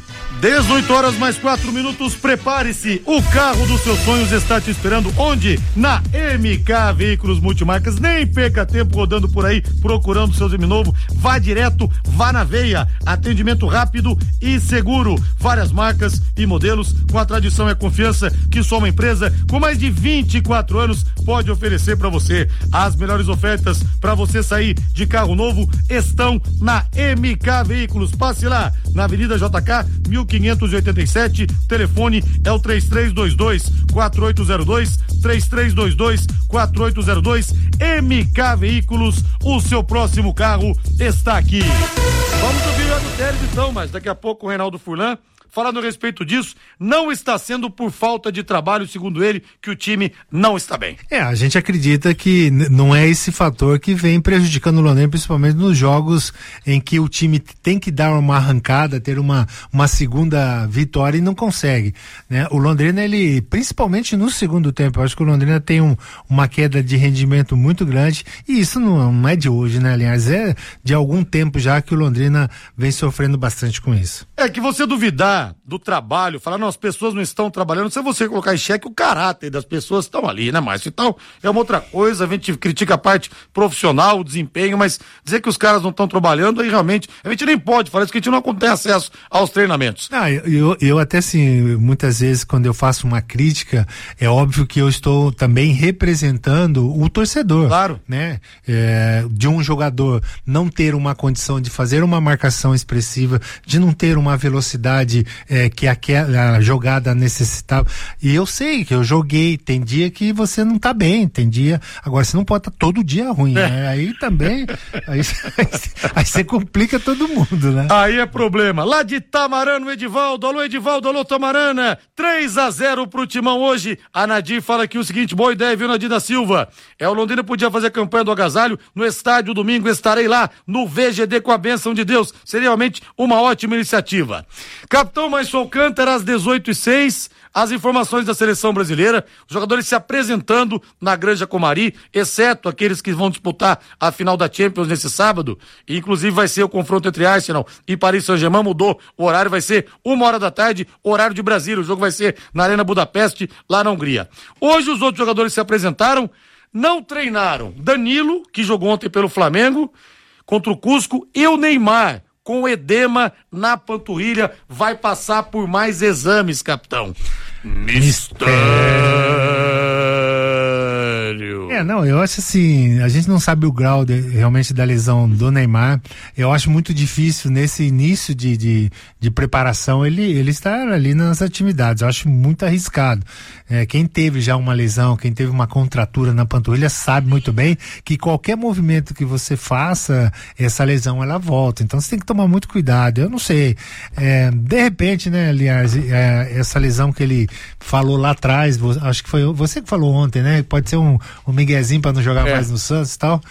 dezoito horas mais quatro minutos, prepare-se, o carro dos seus sonhos está te esperando. Onde? Na M K Veículos Multimarcas. Nem perca tempo rodando por aí procurando seu seminovo, vá direto, vá na veia, atendimento rápido e seguro, várias marcas e modelos com a tradição e a confiança que só uma empresa com mais de vinte e quatro anos pode oferecer para você. As melhores ofertas para você sair de carro novo estão na M K Veículos. Passe lá na Avenida J K mil quinhentos e oitenta e sete, telefone é o três três dois dois, quatro oito zero dois, três três dois dois, quatro oito zero dois. M K Veículos, o seu próximo carro está aqui. Vamos ouvir o Iago Teles então, mas daqui a pouco o Reinaldo Furlan falando a respeito disso. Não está sendo por falta de trabalho, segundo ele, que o time não está bem. É, a gente acredita que n- não é esse fator que vem prejudicando o Londrina, principalmente nos jogos em que o time tem que dar uma arrancada, ter uma, uma segunda vitória e não consegue, né? O Londrina, ele, principalmente no segundo tempo, eu acho que o Londrina tem um, uma queda de rendimento muito grande, e isso não, não é de hoje, né? Aliás, é de algum tempo já que o Londrina vem sofrendo bastante com isso. É que você duvidar do trabalho, falar, não, as pessoas não estão trabalhando, se você colocar em xeque o caráter das pessoas que estão ali, né, Márcio? Então, é uma outra coisa, a gente critica a parte profissional, o desempenho, mas dizer que os caras não estão trabalhando, aí realmente, a gente nem pode falar isso, que a gente não tem acesso aos treinamentos. Ah, eu, eu, eu até assim, muitas vezes quando eu faço uma crítica, é óbvio que eu estou também representando o torcedor. Claro. Né? É, de um jogador não ter uma condição de fazer uma marcação expressiva, de não ter uma velocidade É, que aquela jogada necessitava. E eu sei que eu joguei, tem dia que você não tá bem, tem dia, agora você não pode estar tá todo dia ruim, é. né? Aí também, aí, aí você complica todo mundo, né? Aí é problema. Lá de Tamarana, o Edivaldo, alô Edivaldo, alô Tamarana, três a zero pro Timão hoje. A Nadir fala aqui o seguinte, boa ideia, viu, Nadir da Silva? É, o Londrina podia fazer a campanha do agasalho no estádio domingo, estarei lá no V G D com a bênção de Deus, seria realmente uma ótima iniciativa. Capitão Márcio Alcântara, às dezoito e seis, as informações da seleção brasileira, os jogadores se apresentando na Granja Comari, exceto aqueles que vão disputar a final da Champions nesse sábado, e inclusive vai ser o confronto entre Arsenal e Paris Saint-Germain, mudou o horário, vai ser uma hora da tarde, horário de Brasília, o jogo vai ser na Arena Budapeste, lá na Hungria. Hoje os outros jogadores se apresentaram, não treinaram, Danilo, que jogou ontem pelo Flamengo, contra o Cusco, e o Neymar, com edema na panturrilha, vai passar por mais exames, capitão. Mistério. É, não, eu acho assim, a gente não sabe o grau de, realmente da lesão do Neymar. Eu acho muito difícil nesse início de, de, de preparação ele, ele estar ali nas atividades. Eu acho muito arriscado. É, quem teve já uma lesão, quem teve uma contratura na panturrilha sabe muito bem que qualquer movimento que você faça, essa lesão ela volta. Então você tem que tomar muito cuidado. Eu não sei, é, de repente, né, aliás, é, essa lesão que ele falou lá atrás, acho que foi você que falou ontem, né? Pode ser um, um Miguel miguezinho pra não jogar É. mais no Santos e tal.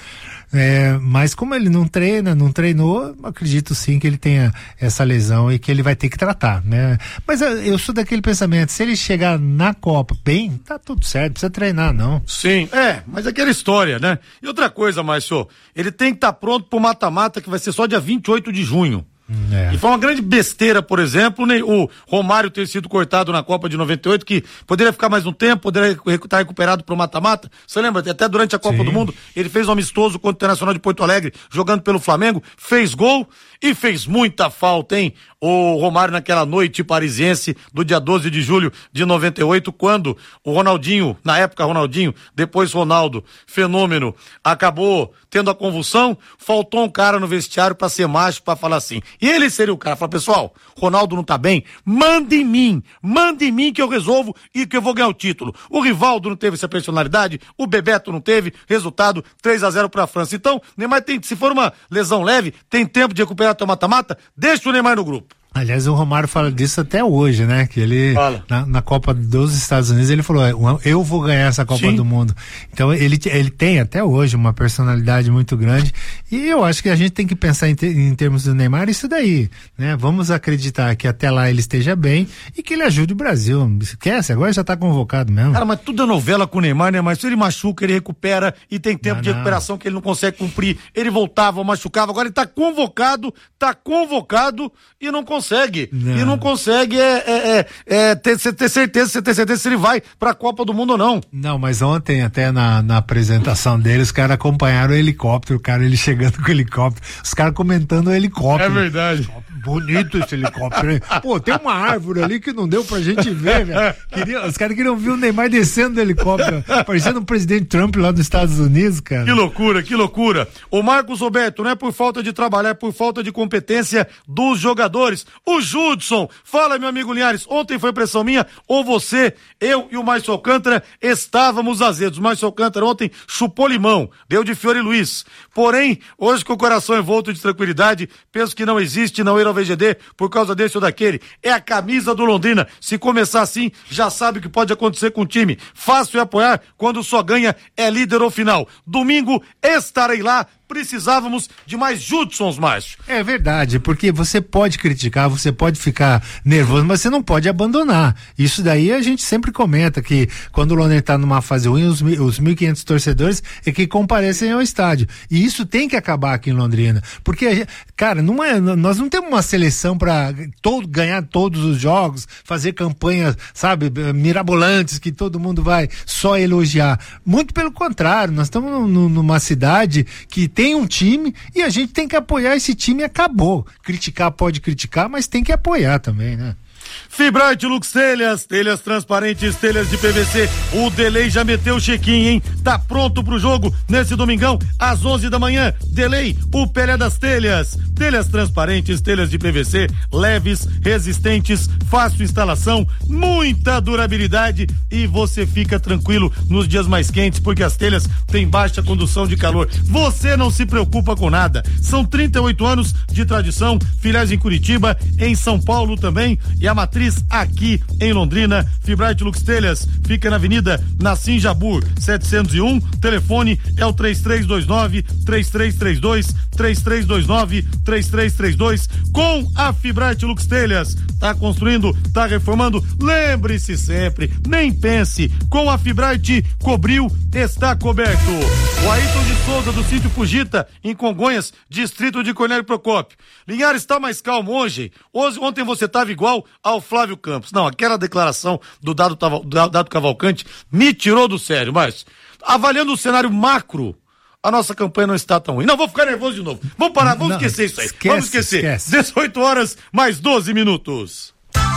É, mas como ele não treina, não treinou, acredito sim que ele tenha essa lesão e que ele vai ter que tratar, né? Mas eu, eu sou daquele pensamento, se ele chegar na Copa bem, tá tudo certo, não precisa treinar não. Sim, é, mas aquela história, né? E outra coisa, Márcio, ele tem que estar pronto pro mata-mata que vai ser só dia vinte e oito de junho. É. E foi uma grande besteira, por exemplo, né, o Romário ter sido cortado na Copa de noventa e oito, que poderia ficar mais um tempo, poderia estar recuperado pro mata-mata. Você lembra? Até durante a Copa Sim. do Mundo, ele fez um amistoso contra o Internacional de Porto Alegre, jogando pelo Flamengo, fez gol e fez muita falta, hein? O Romário naquela noite parisiense do dia doze de julho de noventa e oito, quando o Ronaldinho, na época Ronaldinho, depois Ronaldo, fenômeno, acabou tendo a convulsão, faltou um cara no vestiário pra ser macho, pra falar assim. E ele seria o cara, falar, pessoal, Ronaldo não tá bem, manda em mim, manda em mim que eu resolvo e que eu vou ganhar o título. O Rivaldo não teve essa personalidade, o Bebeto não teve, resultado três a zero pra França. Então, Neymar tem, se for uma lesão leve, tem tempo de recuperar até o mata-mata, deixa o Neymar no grupo. Aliás, o Romário fala disso até hoje, né? Que ele, na, na Copa dos Estados Unidos, ele falou, eu vou ganhar essa Copa Sim. do Mundo. Então, ele, ele tem até hoje uma personalidade muito grande e eu acho que a gente tem que pensar em, te, em termos do Neymar isso daí, né? Vamos acreditar que até lá ele esteja bem e que ele ajude o Brasil. Esquece, agora já tá convocado mesmo. Cara, mas tudo é novela com o Neymar, né? Mas se ele machuca, ele recupera e tem tempo Não, de não. recuperação que ele não consegue cumprir. Ele voltava, machucava, agora ele tá convocado, tá convocado e não consegue. Não. E não consegue é, é, é, é, ter, ter certeza, ter certeza se ele vai pra Copa do Mundo ou não. Não, mas ontem até na, na apresentação dele, os caras acompanharam o helicóptero, o cara, ele chegando com o helicóptero, os caras comentando o helicóptero. verdade. Bonito esse helicóptero, hein? Pô, tem uma árvore ali que não deu pra gente ver, velho. Queria, os caras queriam ver o Neymar descendo do helicóptero, parecendo o presidente Trump lá dos Estados Unidos, cara. Que loucura, que loucura. O Marcos Roberto, não é por falta de trabalhar, é por falta de competência dos jogadores. O Judson, fala meu amigo Linhares, ontem foi pressão minha ou você, eu e o Márcio Alcântara estávamos azedos. O Márcio Alcântara ontem chupou limão, deu de Fiore Luiz. Porém, hoje com o coração envolto de tranquilidade, penso que não existe não ir ao V G D por causa desse ou daquele. É a camisa do Londrina. Se começar assim, já sabe o que pode acontecer com o time. Fácil é apoiar quando só ganha é líder ou final. Domingo estarei lá. Precisávamos de mais Judsons, Márcio. É verdade, porque você pode criticar, você pode ficar nervoso, mas você não pode abandonar. Isso daí a gente sempre comenta que quando o Londrina está numa fase ruim, os, os mil e quinhentos torcedores é que comparecem ao estádio. E isso tem que acabar aqui em Londrina. Porque, cara, não é, nós não temos uma seleção para todo, ganhar todos os jogos, fazer campanhas, sabe, mirabolantes que todo mundo vai só elogiar. Muito pelo contrário, nós estamos num, numa cidade que tem tem um time e a gente tem que apoiar esse time e acabou. Criticar pode criticar, mas tem que apoiar também, né? Fibrate Lux Telhas, telhas transparentes, telhas de P V C. O Delay já meteu o check-in, hein? Tá pronto pro jogo nesse domingão, às onze da manhã. Delay, o Pelé das Telhas. Telhas transparentes, telhas de P V C, leves, resistentes, fácil instalação, muita durabilidade e você fica tranquilo nos dias mais quentes, porque as telhas têm baixa condução de calor. Você não se preocupa com nada. São trinta e oito anos de tradição, filiais em Curitiba, em São Paulo também, e a matriz aqui em Londrina. Fibrate Lux Telhas fica na Avenida Nassim Jabur setecentos e um, telefone é o três três dois nove, três três três dois, três três dois nove, três três três dois. Com a Fibrate Lux Telhas, tá construindo, tá reformando, lembre-se sempre, nem pense, com a Fibrate cobriu, está coberto. O Ayrton de Souza do sítio Fugita, em Congonhas, distrito de Cornélio Procópio. Linhares está mais calmo hoje. hoje ontem você estava igual ao Flávio Campos. Não, aquela declaração do Dado, Dado Cavalcante me tirou do sério, mas avaliando o cenário macro, a nossa campanha não está tão ruim. Não, vou ficar nervoso de novo. Vamos parar, vamos não, esquecer isso aí. Esquece, vamos esquecer. Esquece. dezoito horas, mais doze minutos.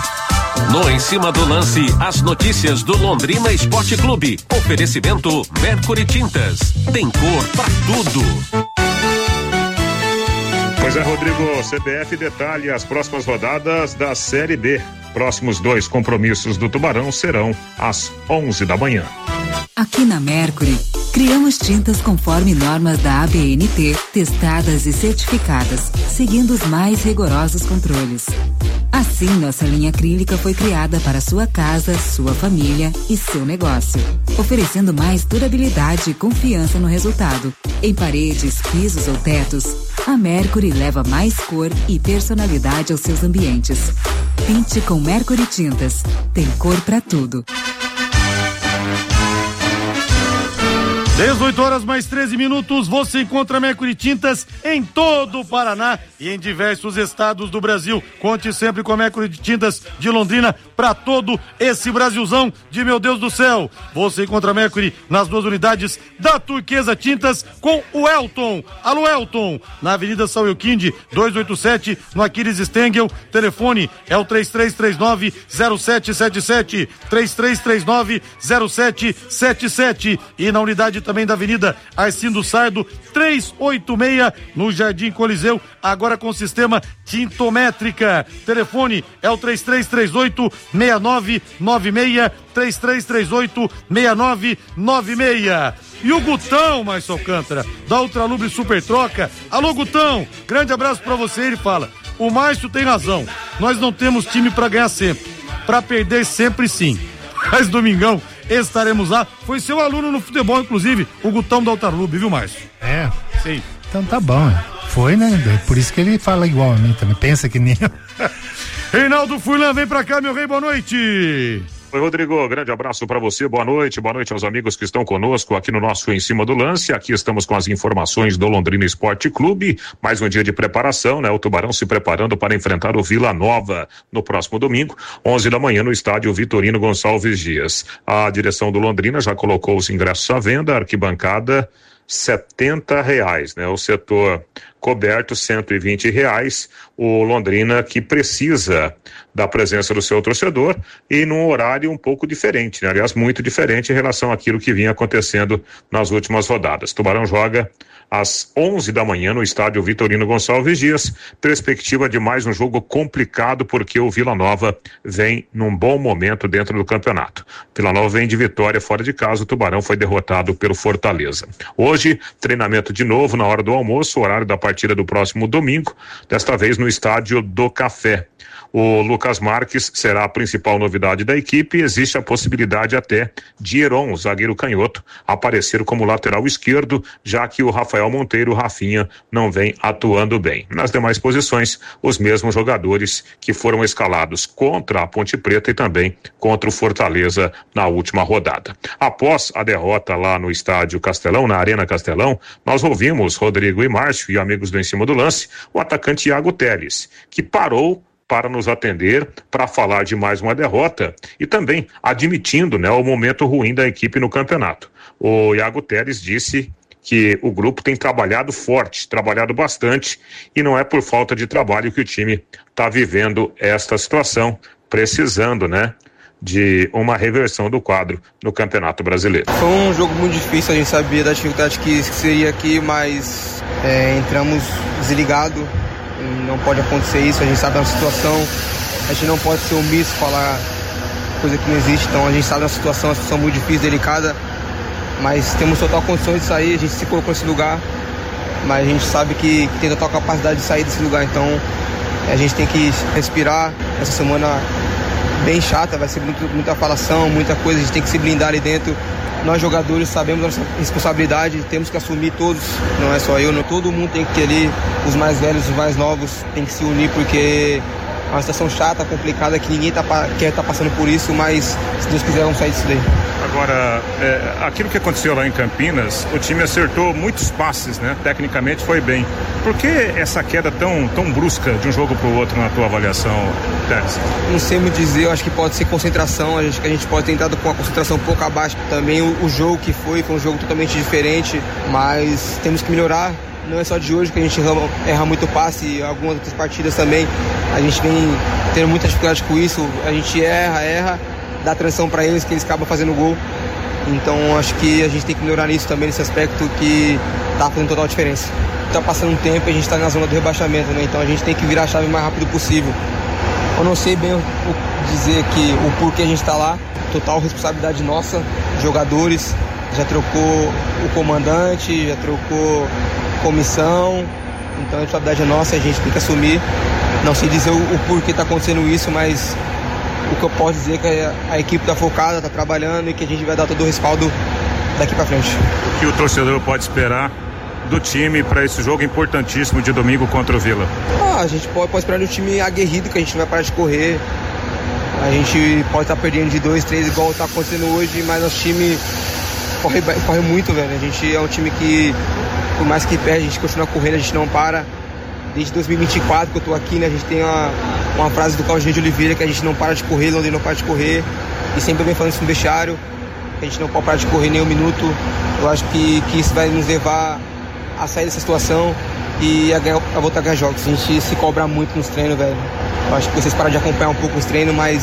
No Em Cima do Lance, as notícias do Londrina Esporte Clube. Oferecimento Mercury Tintas. Tem cor pra tudo. Pois é, Rodrigo, C B F detalha as próximas rodadas da Série B. Próximos dois compromissos do Tubarão serão às onze da manhã. Aqui na Mercury, criamos tintas conforme normas da A B N T, testadas e certificadas, seguindo os mais rigorosos controles. A Assim, nossa linha acrílica foi criada para sua casa, sua família e seu negócio, oferecendo mais durabilidade e confiança no resultado. Em paredes, pisos ou tetos, a Mercury leva mais cor e personalidade aos seus ambientes. Pinte com Mercury Tintas. Tem cor pra tudo. dezoito horas mais treze minutos, você encontra Mercury Tintas em todo o Paraná e em diversos estados do Brasil. Conte sempre com a Mercury Tintas de Londrina para todo esse Brasilzão de meu Deus do céu. Você encontra Mercury nas duas unidades da Turquesa Tintas com o Elton. Alô, Elton, na Avenida São Euquinde, duzentos e oitenta e sete, no Aquiles Stengel. Telefone é o três três três nove zero sete sete sete, três três três nove zero sete sete sete, e na unidade também da Avenida Arcindo Sardo, trezentos e oitenta e seis, no Jardim Coliseu, agora com sistema tintométrica. Telefone é o três três três oito seis nove nove seis, três três três oito seis nove nove seis. E o Gutão, Márcio Alcântara, da Ultralubre Super Troca. Alô, Gutão, grande abraço pra você. Ele fala: o Márcio tem razão, nós não temos time pra ganhar sempre, pra perder sempre sim, mas domingão estaremos lá. Foi seu aluno no futebol, inclusive, o Gutão da Ultralubre, viu, Márcio? É? Sim. Então tá bom, foi, né? Por isso que ele fala igual a mim também, pensa que nem eu. Reinaldo Furlan, vem pra cá, meu rei, boa noite. Oi, Rodrigo, grande abraço para você, boa noite, boa noite aos amigos que estão conosco aqui no nosso Em Cima do Lance. Aqui estamos com as informações do Londrina Esporte Clube, mais um dia de preparação, né? O Tubarão se preparando para enfrentar o Vila Nova no próximo domingo, onze da manhã, no estádio Vitorino Gonçalves Dias. A direção do Londrina já colocou os ingressos à venda, arquibancada setenta reais, né? O setor coberto cento e vinte reais. O Londrina que precisa da presença do seu torcedor e num horário um pouco diferente, né? Aliás, muito diferente em relação àquilo que vinha acontecendo nas últimas rodadas. Tubarão joga às onze da manhã no estádio Vitorino Gonçalves Dias, perspectiva de mais um jogo complicado porque o Vila Nova vem num bom momento dentro do campeonato. Vila Nova vem de vitória fora de casa, o Tubarão foi derrotado pelo Fortaleza. Hoje, treinamento de novo na hora do almoço, horário da partida do próximo domingo, desta vez no estádio do Café. O Lucas Marques será a principal novidade da equipe e existe a possibilidade até de Heron, o zagueiro canhoto, aparecer como lateral esquerdo, já que o Rafael Monteiro, o Rafinha, não vem atuando bem. Nas demais posições, os mesmos jogadores que foram escalados contra a Ponte Preta e também contra o Fortaleza na última rodada. Após a derrota lá no estádio Castelão, na Arena Castelão, nós ouvimos Rodrigo e Márcio e amigos do Em Cima do Lance, o atacante Iago Teles, que parou para nos atender, para falar de mais uma derrota e também admitindo, né, o momento ruim da equipe no campeonato. O Iago Teles disse que o grupo tem trabalhado forte, trabalhado bastante e não é por falta de trabalho que o time está vivendo esta situação, precisando, né, de uma reversão do quadro no Campeonato Brasileiro. Foi um jogo muito difícil, a gente sabia da dificuldade que seria aqui, mas é, entramos desligados. Não pode acontecer isso, a gente sabe da situação, a gente não pode ser omisso, falar coisa que não existe, então a gente sabe da situação, a situação muito difícil, delicada, mas temos total condições de sair, a gente se colocou nesse lugar, mas a gente sabe que, que tem total capacidade de sair desse lugar, então a gente tem que respirar. Essa semana bem chata, vai ser muito, muita falação, muita coisa, a gente tem que se blindar ali dentro. Nós jogadores sabemos da nossa responsabilidade, temos que assumir todos, não é só eu, não, todo mundo tem que ter ali, os mais velhos, os mais novos, tem que se unir porque é uma situação chata, complicada, que ninguém tá, quer estar tá passando por isso, mas se Deus quiser vamos sair disso daí. Agora, é, aquilo que aconteceu lá em Campinas, o time acertou muitos passes, né? Tecnicamente foi bem. Por que essa queda tão, tão brusca de um jogo para o outro na tua avaliação, Teres? Não sei me dizer, eu acho que pode ser concentração, acho que a gente pode ter entrado com a concentração um pouco abaixo. Também o, o jogo que foi, foi um jogo totalmente diferente, mas temos que melhorar. Não é só de hoje que a gente erra, erra muito passe, e algumas outras partidas também. A gente vem tendo muita dificuldade com isso, a gente erra, erra, dá transição para eles, que eles acabam fazendo gol. Então acho que a gente tem que melhorar nisso também, nesse aspecto que tá fazendo total diferença. Tá passando um tempo e a gente tá na zona do rebaixamento, né? Então a gente tem que virar a chave o mais rápido possível. Eu não sei bem o, o dizer que o porquê a gente tá lá, total responsabilidade nossa, jogadores, já trocou o comandante, já trocou comissão, então a responsabilidade é nossa, a gente tem que assumir Não sei dizer o, o porquê tá acontecendo isso, mas o que eu posso dizer é que a, a equipe tá focada, tá trabalhando e que a gente vai dar todo o respaldo daqui para frente. O que o torcedor pode esperar do time para esse jogo importantíssimo de domingo contra o Vila? Ah, a gente pode, pode esperar de um time aguerrido, que a gente não vai parar de correr. A gente pode estar tá perdendo de dois, três, igual está acontecendo hoje, mas nosso time corre, corre muito, velho. A gente é um time que, por mais que perde, a gente continua correndo, a gente não para. Desde dois mil e vinte e quatro que eu tô aqui, né? A gente tem uma, uma frase do Claudinho de Oliveira que a gente não para de correr, Londrina não para de correr. E sempre vem falando isso no vestiário, que a gente não pode parar de correr nem um minuto. Eu acho que, que isso vai nos levar a sair dessa situação e a, ganhar, a voltar a ganhar jogos. A gente se cobra muito nos treinos, velho. Eu acho que vocês param de acompanhar um pouco os treinos, mas